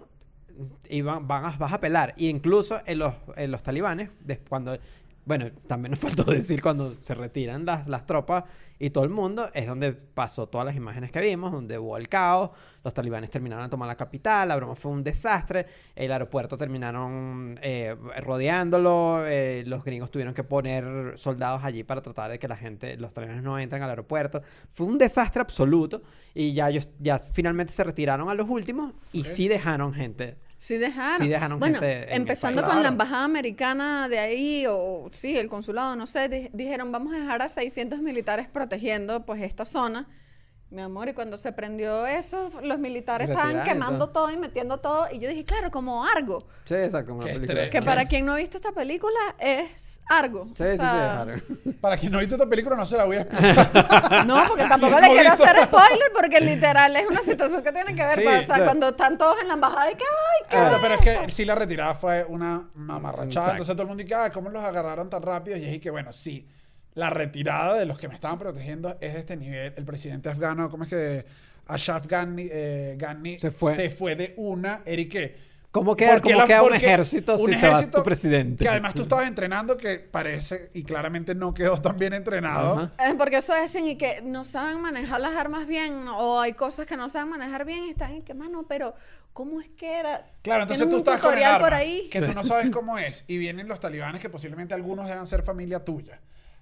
iban, van a, vas a pelar. Y incluso en los, en los talibanes, des- cuando... Bueno, también nos faltó decir cuando se retiran las, las tropas y todo el mundo, es donde pasó todas las imágenes que vimos, donde hubo el caos, los talibanes terminaron de tomar la capital, la broma fue un desastre, el aeropuerto terminaron eh, rodeándolo, eh, los gringos tuvieron que poner soldados allí para tratar de que la gente, los talibanes no entren al aeropuerto. Fue un desastre absoluto y ya ellos ya finalmente se retiraron a los últimos y Ok. sí dejaron gente. Sí dejaron. Sí dejaron bueno, gente en el empezando país. con la Claro. embajada americana de ahí, o sí, el consulado, no sé, di- dijeron, vamos a dejar a seiscientos militares protegiendo pues esta zona. Mi amor, y cuando se prendió eso, los militares estaban Retiraron, quemando entonces. todo y metiendo todo. Y yo dije, claro, como Argo. Sí, exacto, como una Qué película. estrés. Que ¿Qué? para quien no ha visto esta película, es Argo. Sí, O sí, sí, sea, dejaron. Para quien no ha visto esta película, no se la voy a explicar. No, porque tampoco ¿Quién le no quiero hizo? hacer spoiler porque literal es una situación que tiene que ver Sí, con, o sea, sí. cuando están todos en la embajada y que, ay, qué Claro, pero es que sí la retirada fue una mamarrachada. Exacto. Entonces todo el mundo dice, ah, ¿cómo los agarraron tan rápido? Y es que, bueno, sí, la retirada de los que me estaban protegiendo es de este nivel. El presidente afgano, ¿cómo es que? Ashraf Ghani, eh, Ghani Se fue. se fue de una. Eric, ¿Cómo queda, Porque cómo la- queda un porque ejército un si se va ejército tu presidente? que además tú estabas entrenando que parece y claramente no quedó tan bien entrenado. Ajá. Eh, Porque eso dicen y que no saben manejar las armas bien o hay cosas que no saben manejar bien y están en que, mano, pero ¿cómo es que era? Claro, entonces ¿Tienen tú un estás con el tutorial arma por ahí? que tú no sabes cómo es y vienen los talibanes que posiblemente algunos deban ser familia tuya,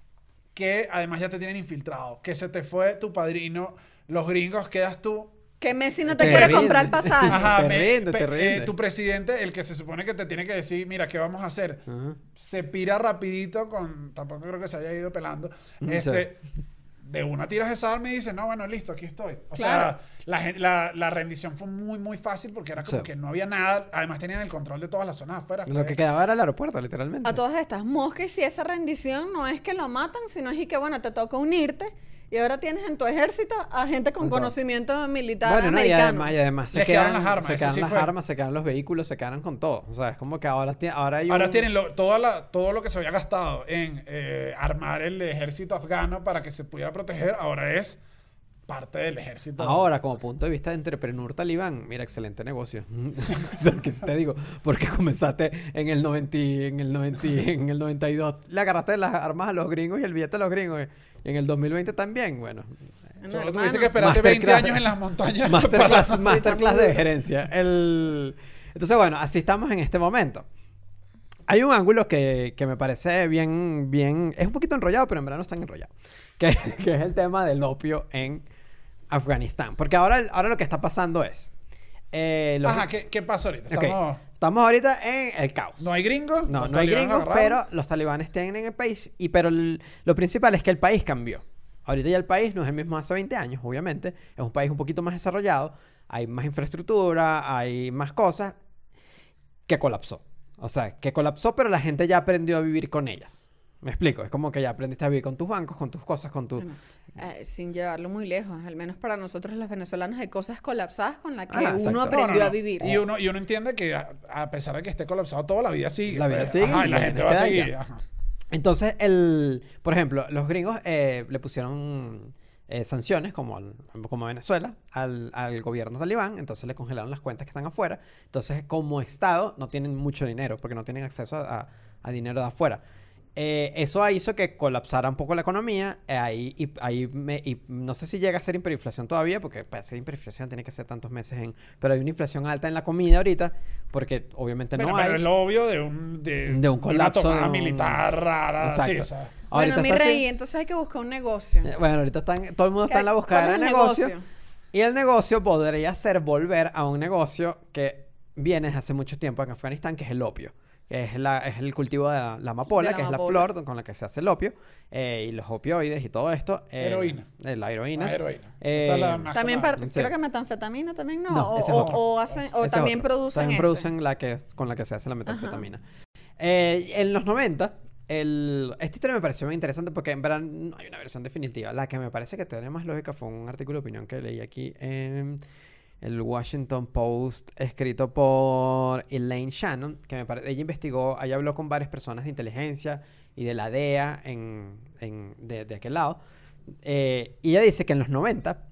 que además ya te tienen infiltrado, que se te fue tu padrino, los gringos, quedas tú. Que Messi no te, Te quiere rinde. comprar el pasaje. Ajá, Te me- rinde, pe- te eh, rinde. tu presidente, el que se supone que te tiene que decir, mira, ¿qué vamos a hacer? Ajá. Se pira rapidito con, tampoco creo que se haya ido pelando, Mm, este, de una tiras esa arma y dices, no, bueno, listo, aquí estoy. O Claro. sea, la, gen- la, la rendición fue muy, muy fácil porque era como Sí. que no había nada, además tenían el control de todas las zonas afuera. Lo fue- que quedaba era el aeropuerto, literalmente. A todas estas moscas, si esa rendición no es que lo matan, sino es y que, bueno, te toca unirte y ahora tienes en tu ejército a gente con Con todo. conocimiento militar Bueno, no, y americano. además, y además se Les quedan, quedaron las armas, se eso quedan sí las fue. armas, se quedan los vehículos, se quedan con todo. O sea, es como que ahora, ti- ahora hay un... Ahora tienen lo- toda la, todo lo que se había gastado en eh, armar el ejército afgano para que se pudiera proteger, ahora es parte del ejército. Ahora, como punto de vista de entrepreneur talibán, mira, excelente negocio. O sea, que si te digo, porque comenzaste en el noventa, y- en el noventa, y- en el noventa y dos, le agarraste las armas a los gringos y el billete a los gringos. Y en el dos mil veinte también, bueno. Bueno, Solo hermano. tuviste que esperarte veinte Masterclass- años en las montañas. Masterclass, para- masterclass de gerencia. El... Entonces, bueno, así estamos en este momento. Hay un ángulo que, que me parece bien, bien... Es un poquito enrollado, pero en verdad no es tan enrollado. Que, que es el tema del opio en Afganistán. Porque ahora, ahora lo que está pasando es... eh, los- Ajá, ¿qué, qué pasa ahorita? Ok, Estamos- Estamos ahorita en el caos. ¿No hay gringos? No, Los no hay talibanes gringos, lo pero agarraron. los talibanes tienen el país. Y pero el- lo principal es que el país cambió. Ahorita ya el país no es el mismo hace veinte años, obviamente. Es un país un poquito más desarrollado. Hay más infraestructura, hay más cosas. Que colapsó. O sea, que colapsó, pero la gente ya aprendió a vivir con ellas. Me explico. Es como que ya aprendiste a vivir con tus bancos, con tus cosas, con tu... Bueno, eh, sin llevarlo muy lejos, al menos para nosotros los venezolanos hay cosas colapsadas con las que Ajá, uno exacto. No, aprendió no, no. a vivir. Y uno, y uno entiende que a, a pesar de que esté colapsado todo, la vida sigue. La vida pues. sigue Ajá, y y la la gente gente va a queda seguir. allá. Ajá. Entonces, el, por ejemplo, los gringos eh, le pusieron eh, sanciones, como, al- como a Venezuela, al, al gobierno talibán. Entonces le congelaron las cuentas que están afuera. Entonces, como Estado, no tienen mucho dinero, porque no tienen acceso a, a- a dinero de afuera. Eh, eso hizo que colapsara un poco la economía. eh, ahí, y, ahí me- y no sé si llega a ser hiperinflación todavía, porque para ser hiperinflación tiene que ser tantos meses en... Pero hay una inflación alta en la comida ahorita, porque obviamente Bueno, no pero hay. es lo obvio de un, de, De un colapso, una tomada de un- militar rara. Sí, Exacto. o sea. Ahorita bueno, mi está así. rey, entonces hay que buscar un negocio. Eh, Bueno, ahorita están, todo el mundo está en la ¿Cuál búsqueda es del el negocio. Y el negocio podría ser volver a un negocio que viene desde hace mucho tiempo en Afganistán, que es el opio. Que es, la, es el cultivo de la, la amapola, De la que es amapola. la flor con la que se hace el opio. eh, y los opioides y todo esto. eh, Heroína. eh, la heroína. La heroína. Eh, Esta es la más También sonada. par- Sí. creo que metanfetamina también no, No, o, ese es o- otro. o hacen- o Ese es también otro. producen También ese. producen la que, con la que se hace la metanfetamina. Eh, en los noventa, el, esta historia me pareció muy interesante porque en verdad no hay una versión definitiva. La que me parece que tiene más lógica fue un artículo de opinión que leí aquí en el Washington Post, escrito por Elaine Shannon, que me parece, ella investigó, ella habló con varias personas de inteligencia y de la D E A en, en- de, de aquel lado. Eh, y ella dice que en los noventa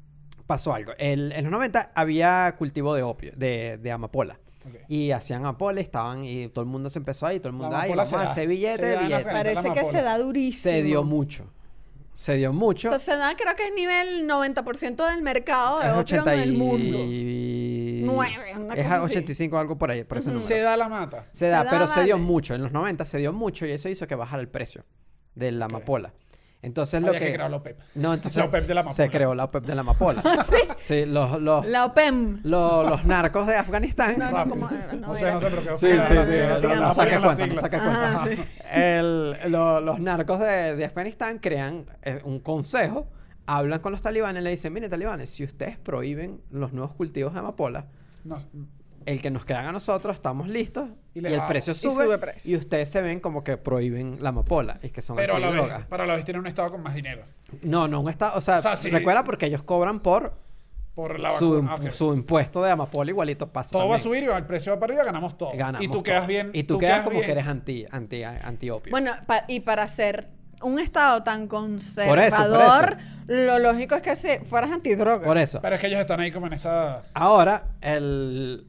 pasó algo. El- en los noventa había cultivo de opio, de, de amapola. Ok. Y hacían amapola y estaban, y todo el mundo se empezó ahí, todo el La mundo, ay, amapola vamos se a da- hacer se billete, da en billete. Afganistán. Parece la que amapola. se da durísimo. Se dio mucho. Se dio mucho. O sea, se da, creo que es nivel noventa por ciento del mercado de es opio ochenta en el mundo. y... Nueve, una Es cosa así. ochenta y cinco algo por ahí, por ese Ujú. número. Se da la mata. Se da, Se da, pero se dio vale. mucho. En los noventa se dio mucho y eso hizo que bajara el precio de la Ok. amapola. Entonces lo Había que... que crear la O P E P. No, entonces La O P E P de la se amapola. creó la O P E P de la amapola. ¿Sí? Sí, los, los, La O P E M. los, los narcos de Afganistán... No, no, Rápido. como- no, No sé, era. no sé, pero quedó Sí, fea sí, la sí, sigla, sí, la- no la saca sigla, cuenta, la no sigla. saca Ah, cuenta. sí. El- lo- los narcos de, de Afganistán crean eh, un consejo, hablan con los talibanes y le dicen, mire talibanes, si ustedes prohíben los nuevos cultivos de amapola, No, el que nos quedan a nosotros, estamos listos Y y, les el bajo. precio Y sube, sube precio. y ustedes se ven como que prohíben la amapola y que son pero a la vez, antidrogas. para la vez tiene un estado con más dinero. No, no, un estado, o sea, O sea, sí. recuerda porque ellos cobran por Por la su, vacuna. Ah, ok. su impuesto de amapola igualito pasa Todo va a también. subir y va- el precio va para arriba, ganamos todo. Ganamos y tú todo. quedas bien. Y tú, quedas, como bien. que eres anti, anti, anti opio. Bueno, pa- y para ser un estado tan por conservador, lo lógico es que se, fueras antidroga. Por eso. Pero es que ellos están ahí como en esa. Ahora, el...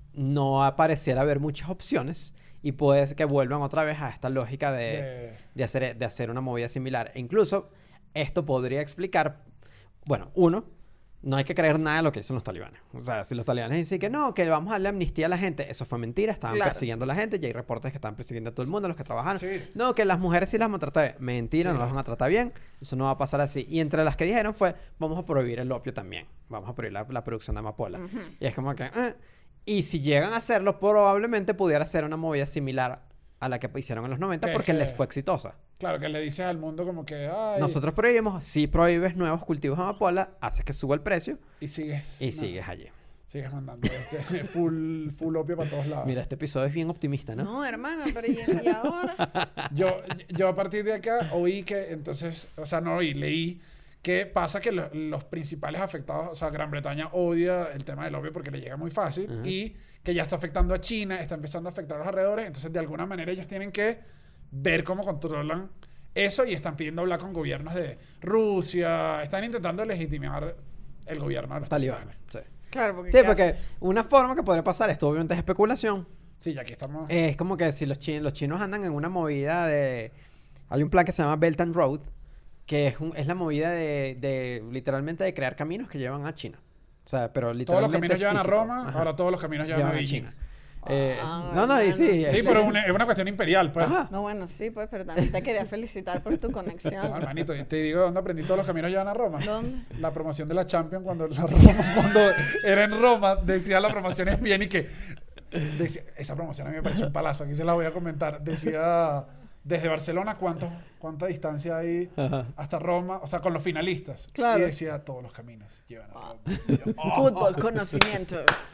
no apareciera haber muchas opciones y puede ser que vuelvan otra vez a esta lógica de, de- de hacer, de hacer una movida similar. E incluso, esto podría explicar, bueno, uno, no hay que creer nada de lo que dicen los talibanes. O sea, si los talibanes dicen que no, que vamos a darle amnistía a la gente, eso fue mentira, estaban Claro. persiguiendo a la gente, y hay reportes que están persiguiendo a todo el mundo, los que trabajaron. Sí. No, que las mujeres sí las vamos a tratar bien. Mentira, Sí. no las van a tratar bien, eso no va a pasar así. Y entre las que dijeron fue, vamos a prohibir el opio también, vamos a prohibir la, la producción de amapola. Ujú. Y es como que... eh. Y si llegan a hacerlo, probablemente pudiera ser una movida similar a la que hicieron en los noventa Que- porque que- les fue exitosa. Claro, que le dices al mundo como que. Ay, Nosotros prohibimos, si prohíbes nuevos cultivos de amapola, haces que suba el precio Y sigues. y no, sigues allí. Sigues mandando este, full, full opio para todos lados. Mira, este episodio es bien optimista, ¿no? No, hermana, pero ¿y, y ahora? Yo, yo a partir de acá oí que, entonces, o sea, no oí, leí que pasa que lo- los principales afectados, o sea, Gran Bretaña odia el tema del opio porque le llega muy fácil Ajá. y que ya está afectando a China, está empezando a afectar a los alrededores, entonces de alguna manera ellos tienen que ver cómo controlan eso y están pidiendo hablar con gobiernos de Rusia, están intentando legitimar el gobierno de los Talibanes. talibanes. Sí, Claro, porque Sí, ¿qué porque hace? una forma que podría pasar, esto obviamente es especulación, Sí, ya aquí estamos. es como que si los chinos, los chinos andan en una movida de... Hay un plan que se llama Belt and Road, que es, un- es la movida de, de literalmente de crear caminos que llevan a China. O sea, pero Todos los literalmente caminos llevan a físico. Roma, Ajá. ahora todos los caminos llevan, Llevan a a Beijing. China. Eh, Ah, no, no, y bueno, sí. sí. es- Sí, pero es una, es una cuestión imperial, pues. Ajá. No, bueno, sí, pues, pero también te quería felicitar por tu conexión. No, hermanito, y te digo dónde aprendí todos los caminos llevan a Roma. ¿Dónde? La promoción de la Champions cuando, la Roma- cuando era en Roma decía la promoción es bien y que decía, esa promoción a mí me pareció un palazo, aquí se la voy a comentar. Decía desde Barcelona cuánto, cuánta distancia hay Ajá. hasta Roma, o sea, con los finalistas. Claro. Y decía todos los caminos llevan a Roma. Y yo, oh. Fútbol, conocimiento.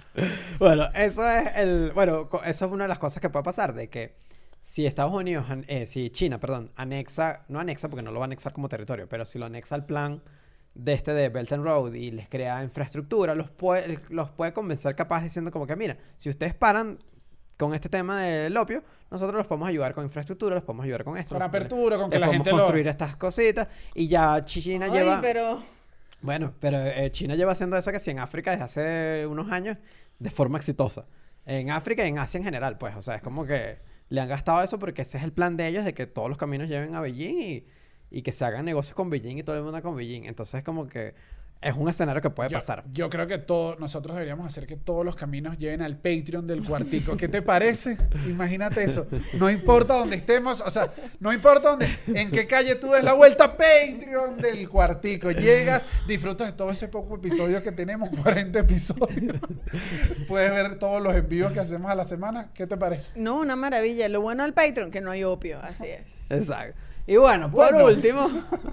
Bueno, eso es el, bueno, co- eso es una de las cosas que puede pasar, de que si Estados Unidos, an- eh, si China, perdón, anexa, no anexa porque no lo va a anexar como territorio, pero si lo anexa al plan de este de Belt and Road y les crea infraestructura, los puede, los puede convencer capaz diciendo como que, mira, si ustedes paran con este tema del opio, nosotros los podemos ayudar con infraestructura, los podemos ayudar con esto. Con los- apertura, con que les la podemos gente lo... construir estas cositas y ya China Ay, lleva... pero... Bueno, pero eh, China lleva haciendo eso que sí en África desde hace unos años de forma exitosa. En África y en Asia en general, pues. O sea, es como que le han gastado eso porque ese es el plan de ellos, de que todos los caminos lleven a Beijing y, y que se hagan negocios con Beijing y todo el mundo con Beijing. Entonces es como que es un escenario que puede Yo, pasar. yo creo que todo, nosotros deberíamos hacer que todos los caminos lleven al Patreon del Cuartico. ¿Qué te parece? Imagínate eso. No importa dónde estemos, o sea, no importa dónde, en qué calle tú des la vuelta, Patreon del Cuartico. Llegas, disfrutas de todo ese poco episodio que tenemos, cuarenta episodios. Puedes ver todos los envíos que hacemos a la semana. ¿Qué te parece? No, una maravilla. Lo bueno del Patreon, que no hay opio. Así es. Exacto. Y bueno, por Bueno. último,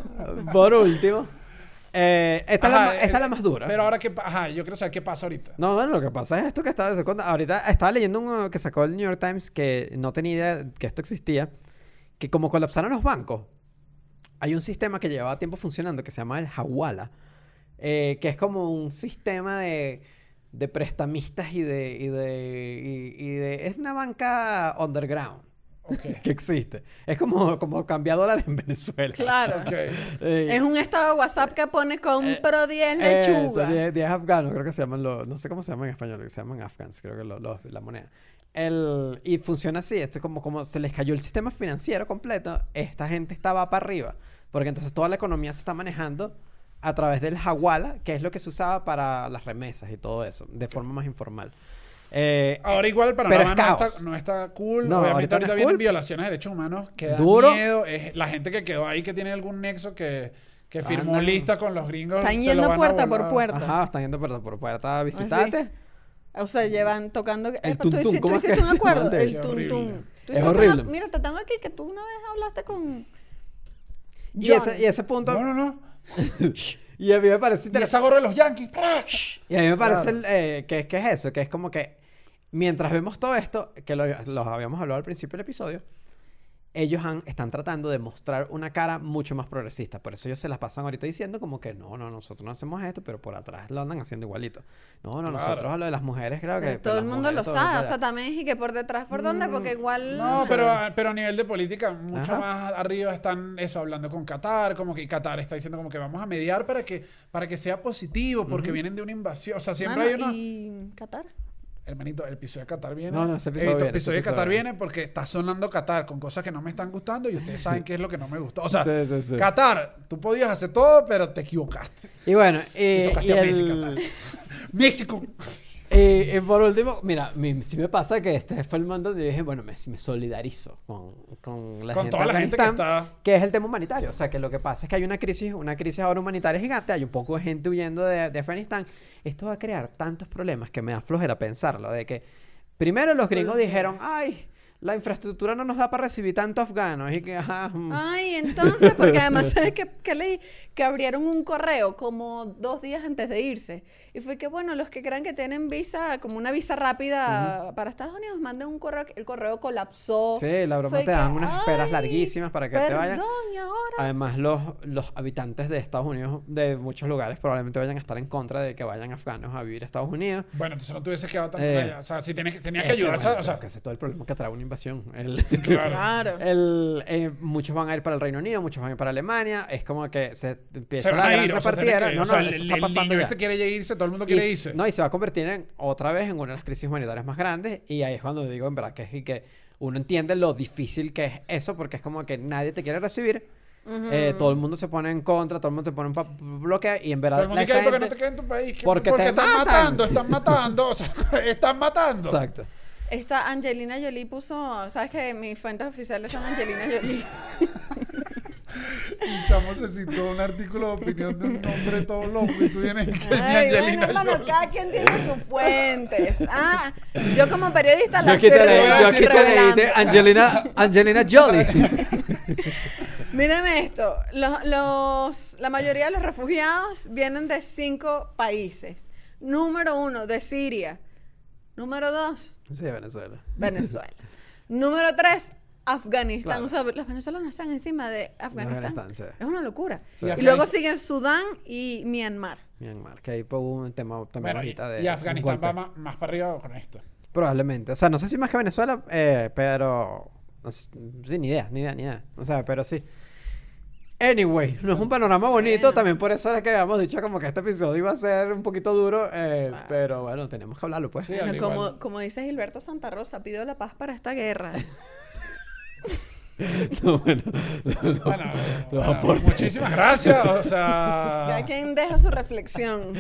por último, eh, esta, es la, Ajá, ma- esta es la eh, más dura. Pero ahora, ¿qué pa- Ajá, yo quiero saber qué pasa ahorita. No, bueno, lo que pasa es esto que estaba contando. Ahorita estaba leyendo uno que sacó el New York Times que no tenía idea que esto existía. Que como colapsaron los bancos, hay un sistema que llevaba tiempo funcionando que se llama el Hawala. eh, que es como un sistema de, de prestamistas y de, y de, y, y de... Es una banca underground Ok. que existe. Es como, como cambiar dólares en Venezuela. Claro. Ok. Eh, Es un estado de WhatsApp que pone compro diez Eso, lechugas. diez diez afganos, creo que se llaman los... No sé cómo se llaman en español, que se llaman afghans, creo que lo- los- la moneda. El, y funciona así, esto es como, como se les cayó el sistema financiero completo, esta gente estaba para arriba, porque entonces toda la economía se está manejando a través del hawala, que es lo que se usaba para las remesas y todo eso, de forma más informal. Eh, Ahora igual el Pero panorama es no caos. está, no está cool. No, Obviamente ahorita ahorita, no es vienen cool. violaciones de derechos humanos que da Duro. miedo. Es la gente que quedó ahí que tiene algún nexo que, que firmó Andan- lista con los gringos. Están se lo yendo van a puerta por volar. puerta. Ajá, están yendo puerta por puerta a visitarte. O sea, llevan tocando... Epa, tú tuntún, hici- tú ¿cómo es que hiciste un se llama acuerdo. el de- El Qué tuntún. horrible. Tú Es hiciste horrible. una- Mira, te tengo aquí que tú una vez hablaste con... Y John. ese, y ese punto... No, no, no. Y a mí me parece Y interesante. esa gorra de los Yankees. Y a mí me parece Claro. el, eh, que, que es eso, que es como que mientras vemos todo esto, que lo, los habíamos hablado al principio del episodio, ellos han- están tratando de mostrar una cara mucho más progresista. Por eso ellos se las pasan ahorita diciendo como que no, no, nosotros no hacemos esto, pero por atrás lo andan haciendo igualito. No, no, Claro. nosotros a lo de las mujeres creo que... Pero todo las el mundo lo mujeres, todo sabe, o eso sea, ya. también y que por detrás, ¿por dónde? Porque igual... No, sé. pero, a- pero a nivel de política, mucho Ajá. más arriba están eso, hablando con Qatar, como que Qatar está diciendo como que vamos a mediar para que, para que sea positivo, porque vienen de una invasión. O sea, siempre Mano, hay una... ¿y Qatar? Hermanito, el episodio de Qatar viene. No, no, ese episodio el viene, episodio ese de Qatar episodio viene porque está sonando Qatar con cosas que no me están gustando y ustedes saben qué es lo que no me gustó. O sea, Sí, sí, sí. Qatar, tú podías hacer todo, pero te equivocaste. Y bueno, Y y, tocaste y a Messi, el- Qatar. México. Y, y por último, mira, mi- sí me pasa que este fue el momento donde dije, bueno, me, me solidarizo con, con la Con gente toda de la gente que Afganistán, está- que es el tema humanitario. O sea, que lo que pasa es que hay una crisis, una crisis ahora humanitaria gigante, hay un poco de gente huyendo de, de Afganistán. Esto va a crear tantos problemas que me da flojera pensarlo, de que primero los gringos dijeron, ay, la infraestructura no nos da para recibir tantos afganos y que, ajá, mm, Ay, entonces, porque además, ¿sabes qué, qué leí? Que abrieron un correo como dos días antes de irse. Y fue que, bueno, los que crean que tienen visa, como una visa rápida para Estados Unidos, manden un correo. El correo colapsó. sí, la broma Fue te dan que, unas esperas ay, larguísimas para que te vayan. Perdón, y ahora. Además, los, los habitantes de Estados Unidos, de muchos lugares, probablemente vayan a estar en contra de que vayan afganos a vivir a Estados Unidos. Bueno, entonces no tuviese quedado tan Eh, allá. O sea, si tenías, tenías Es que ayudar. bueno, o sea, pero que ese es todo el problema que trae una invasión. El- claro. Claro. el, eh, muchos van a ir para el Reino Unido, muchos van a ir para Alemania. Es como que se empieza Se van la a gran ir, o sea, repartidera. tiene que- No, o sea, no, el, eso está el pasando niño ya. este quiere irse, todo el mundo Y, quiere s- irse. no, y se va a convertir en, otra vez en una de las crisis humanitarias más grandes. Y ahí es cuando digo, en verdad, que es y que uno entiende lo difícil que es eso, porque es como que nadie te quiere recibir. Eh, todo el mundo se pone en contra, todo el mundo se pone en pa- bloqueo. Y en verdad, Todo el mundo la dice, "Ay, ¿por qué gente- no te quedas en tu país? ¿Qué- porque te están matan". matando, están matando. O sea, están matando. Exacto. Esta Angelina Jolie puso, ¿sabes que mis fuentes oficiales son Angelina Jolie? El chamo se citó un artículo de opinión de un hombre todo loco y tú vienes y que Ay, ni bueno, Angelina hermano, Jolie. cada quien tiene sus fuentes. Ah, yo como periodista Yo la aquí estoy te leí, yo revelando, aquí te leí revelando. de Angelina, Angelina Jolie. Mírame esto, los, los- la mayoría de los refugiados vienen de cinco países. Número uno, de Siria. Número dos, Sí, Venezuela. Venezuela. Número tres, Afganistán. Claro. O sea, los venezolanos están encima de Afganistán. Afganistán, sí. Es una locura. Sí. Y Afganistán- luego siguen Sudán y Myanmar. Myanmar, que ahí hubo un tema también Bueno, y, ahorita de y Afganistán un golpe. va más, más para arriba con esto. Probablemente. O sea, no sé si más que Venezuela, eh, pero... No sé, sí, ni idea, ni idea, ni idea. O sea, pero sí. Anyway, no es un panorama bonito, Bueno. también por eso es que habíamos dicho como que este episodio iba a ser un poquito duro, eh, Claro. pero bueno, tenemos que hablarlo, pues. Sí, Bueno, al como, igual. como dice Gilberto Santa Rosa, pido la paz para esta guerra. No, bueno, no, no, Bueno, los bueno, aportes. muchísimas gracias. O sea, Cada quien deja su reflexión.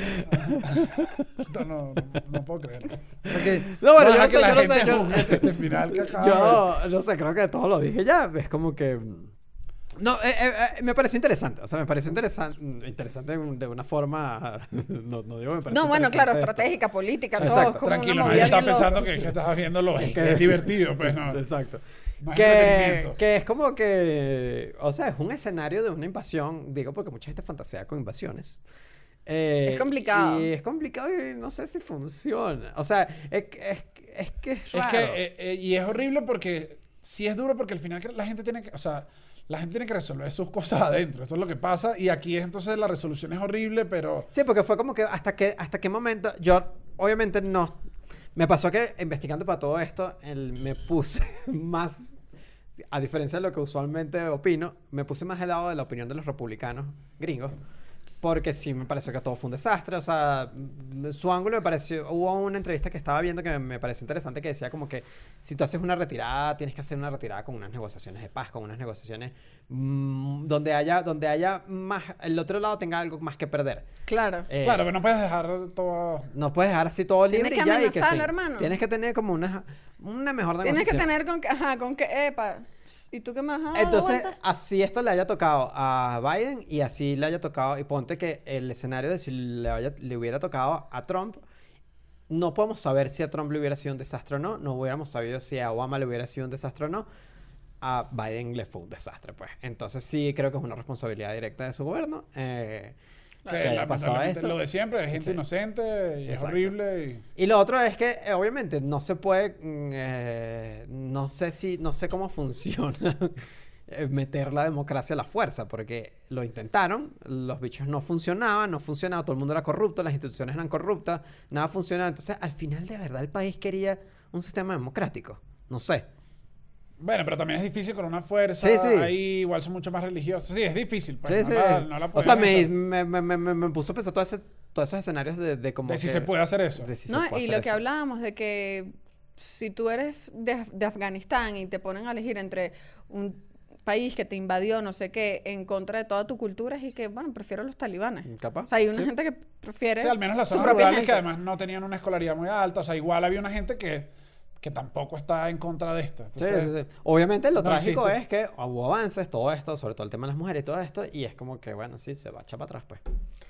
no, no, no puedo creer. O sea que, No, bueno, no, yo deja no que sé, la yo no gente sé, yo- juzgue este final que acaba de- Yo no sé, creo que todo lo dije ya. Es como que. No, eh, eh, eh, me pareció interesante. O sea, me pareció interesante. Interesante de una forma. No, no digo me pareció No, bueno, claro, interesante. estratégica, política, Exacto. todo. es como Tranquilo, una nadie movida está bien loca. pensando que, que estás viéndolo. Es, que es divertido, pues no. Exacto. No es Que, entretenimiento. que es como que. O sea, es un escenario de una invasión. Digo, porque mucha gente fantasea con invasiones. Eh, Es complicado. Y es complicado y no sé si funciona. O sea, es, que- es, que- es que es Es raro. que, eh, eh, y es horrible porque, sí es duro porque al final que la gente tiene que, o sea, la gente tiene que resolver sus cosas adentro. Esto es lo que pasa y aquí entonces la resolución es horrible, pero... Sí, porque fue como que hasta que hasta qué momento yo obviamente no me pasó que investigando para todo esto el- me puse más a diferencia de lo que usualmente opino, me puse más del lado de la opinión de los republicanos gringos. Porque sí me pareció que todo fue un desastre. O sea, mm, su ángulo me pareció... Hubo una entrevista que estaba viendo que me, me pareció interesante que decía como que si tú haces una retirada, tienes que hacer una retirada con unas negociaciones de paz, con unas negociaciones mm, donde haya donde haya más... El otro lado tenga algo más que perder. Claro. Eh, Claro, pero no puedes dejar todo... no puedes dejar así todo libre Tienes y que ya y que amenazar, sí. hermano. Tienes que tener como una, una mejor negociación. Tienes que tener con que, ajá, con que, epa, ¿y tú qué me vas a dar la Entonces, vuelta? así esto le haya tocado a Biden y así le haya tocado, y ponte que el escenario de si le, haya- le hubiera tocado a Trump, no podemos saber si a Trump le hubiera sido un desastre o no, no hubiéramos sabido si a Obama le hubiera sido un desastre o no, a Biden le fue un desastre, pues. Entonces sí creo que es una responsabilidad directa de su gobierno. eh, Que que haya pasado lamentablemente esto. lo de siempre, hay gente Sí. inocente y es Exacto. horrible y... Y lo otro es que, eh, obviamente, no se puede, mm, eh, no sé si, no sé cómo funciona eh, meter la democracia a la fuerza, porque lo intentaron, los bichos no funcionaban, no funcionaba, todo el mundo era corrupto, las instituciones eran corruptas, nada funcionaba. Entonces, al final, de verdad, el país quería un sistema democrático. No sé. Bueno, pero también es difícil con una fuerza. Sí, sí. Ahí igual son mucho más religiosos. Sí, es difícil. Pues, Sí, no sí. la- no la O sea, puedes me, evitar. me, me, me, me- me puso a pensar todos, ese- todos esos escenarios de, de como De si que- se puede hacer eso. de si se No, puede y hacer lo que eso. hablábamos de que si tú eres de, de Afganistán y te ponen a elegir entre un país que te invadió, no sé qué, en contra de toda tu cultura, y que, bueno, prefiero los talibanes. Capaz. O sea, hay una Sí. gente que prefiere Sí, al menos las su zonas propia rurales que gente. además no tenían una escolaridad muy alta. O sea, igual había una gente que, que tampoco está en contra de esto. Sí, Entonces, sí, sí. Obviamente lo no trágico existe. es que hubo avances, todo esto, sobre todo el tema de las mujeres y todo esto, y es como que, bueno, sí, se va a echar para atrás, pues.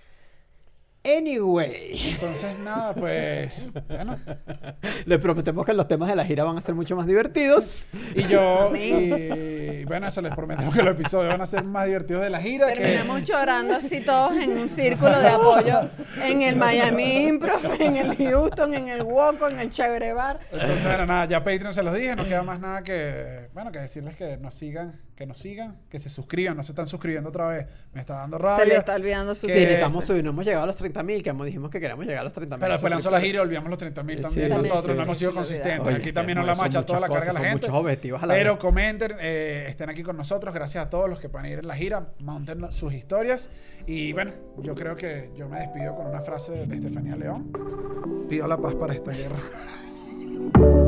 Anyway, entonces, nada, pues, bueno. les prometemos que los temas de la gira van a ser mucho más divertidos. Y yo, y bueno, eso les prometemos que los episodios van a ser más divertidos de la gira. Que, Terminamos llorando así todos en un círculo de apoyo en el Miami Improv, en el Houston, en el Woco, en el Chévere Bar. entonces, bueno, nada, ya Patreon se los dije. No queda más nada que, bueno, que decirles que nos sigan, que nos sigan, que se suscriban. No se están suscribiendo otra vez. Me está dando rabia. Se le está olvidando su Que Sí, es- necesitamos subir, no hemos llegado a los treinta mil, que hemos- dijimos que queríamos llegar a los treinta mil. Pero después lanzó la gira y olvidamos los treinta mil Sí, también. también, Nosotros sí, no hemos sí, sido sí, consistentes. Oye, Aquí también que nos la son macha muchas toda la cosas, carga la son gente. muchos objetivos a la Pero vez. comenten, eh, estén aquí con nosotros. Gracias a todos los que puedan ir en la gira. Monten sus historias. Y bueno, yo creo que yo me despido con una frase de Estefanía León. Pido la paz para esta guerra.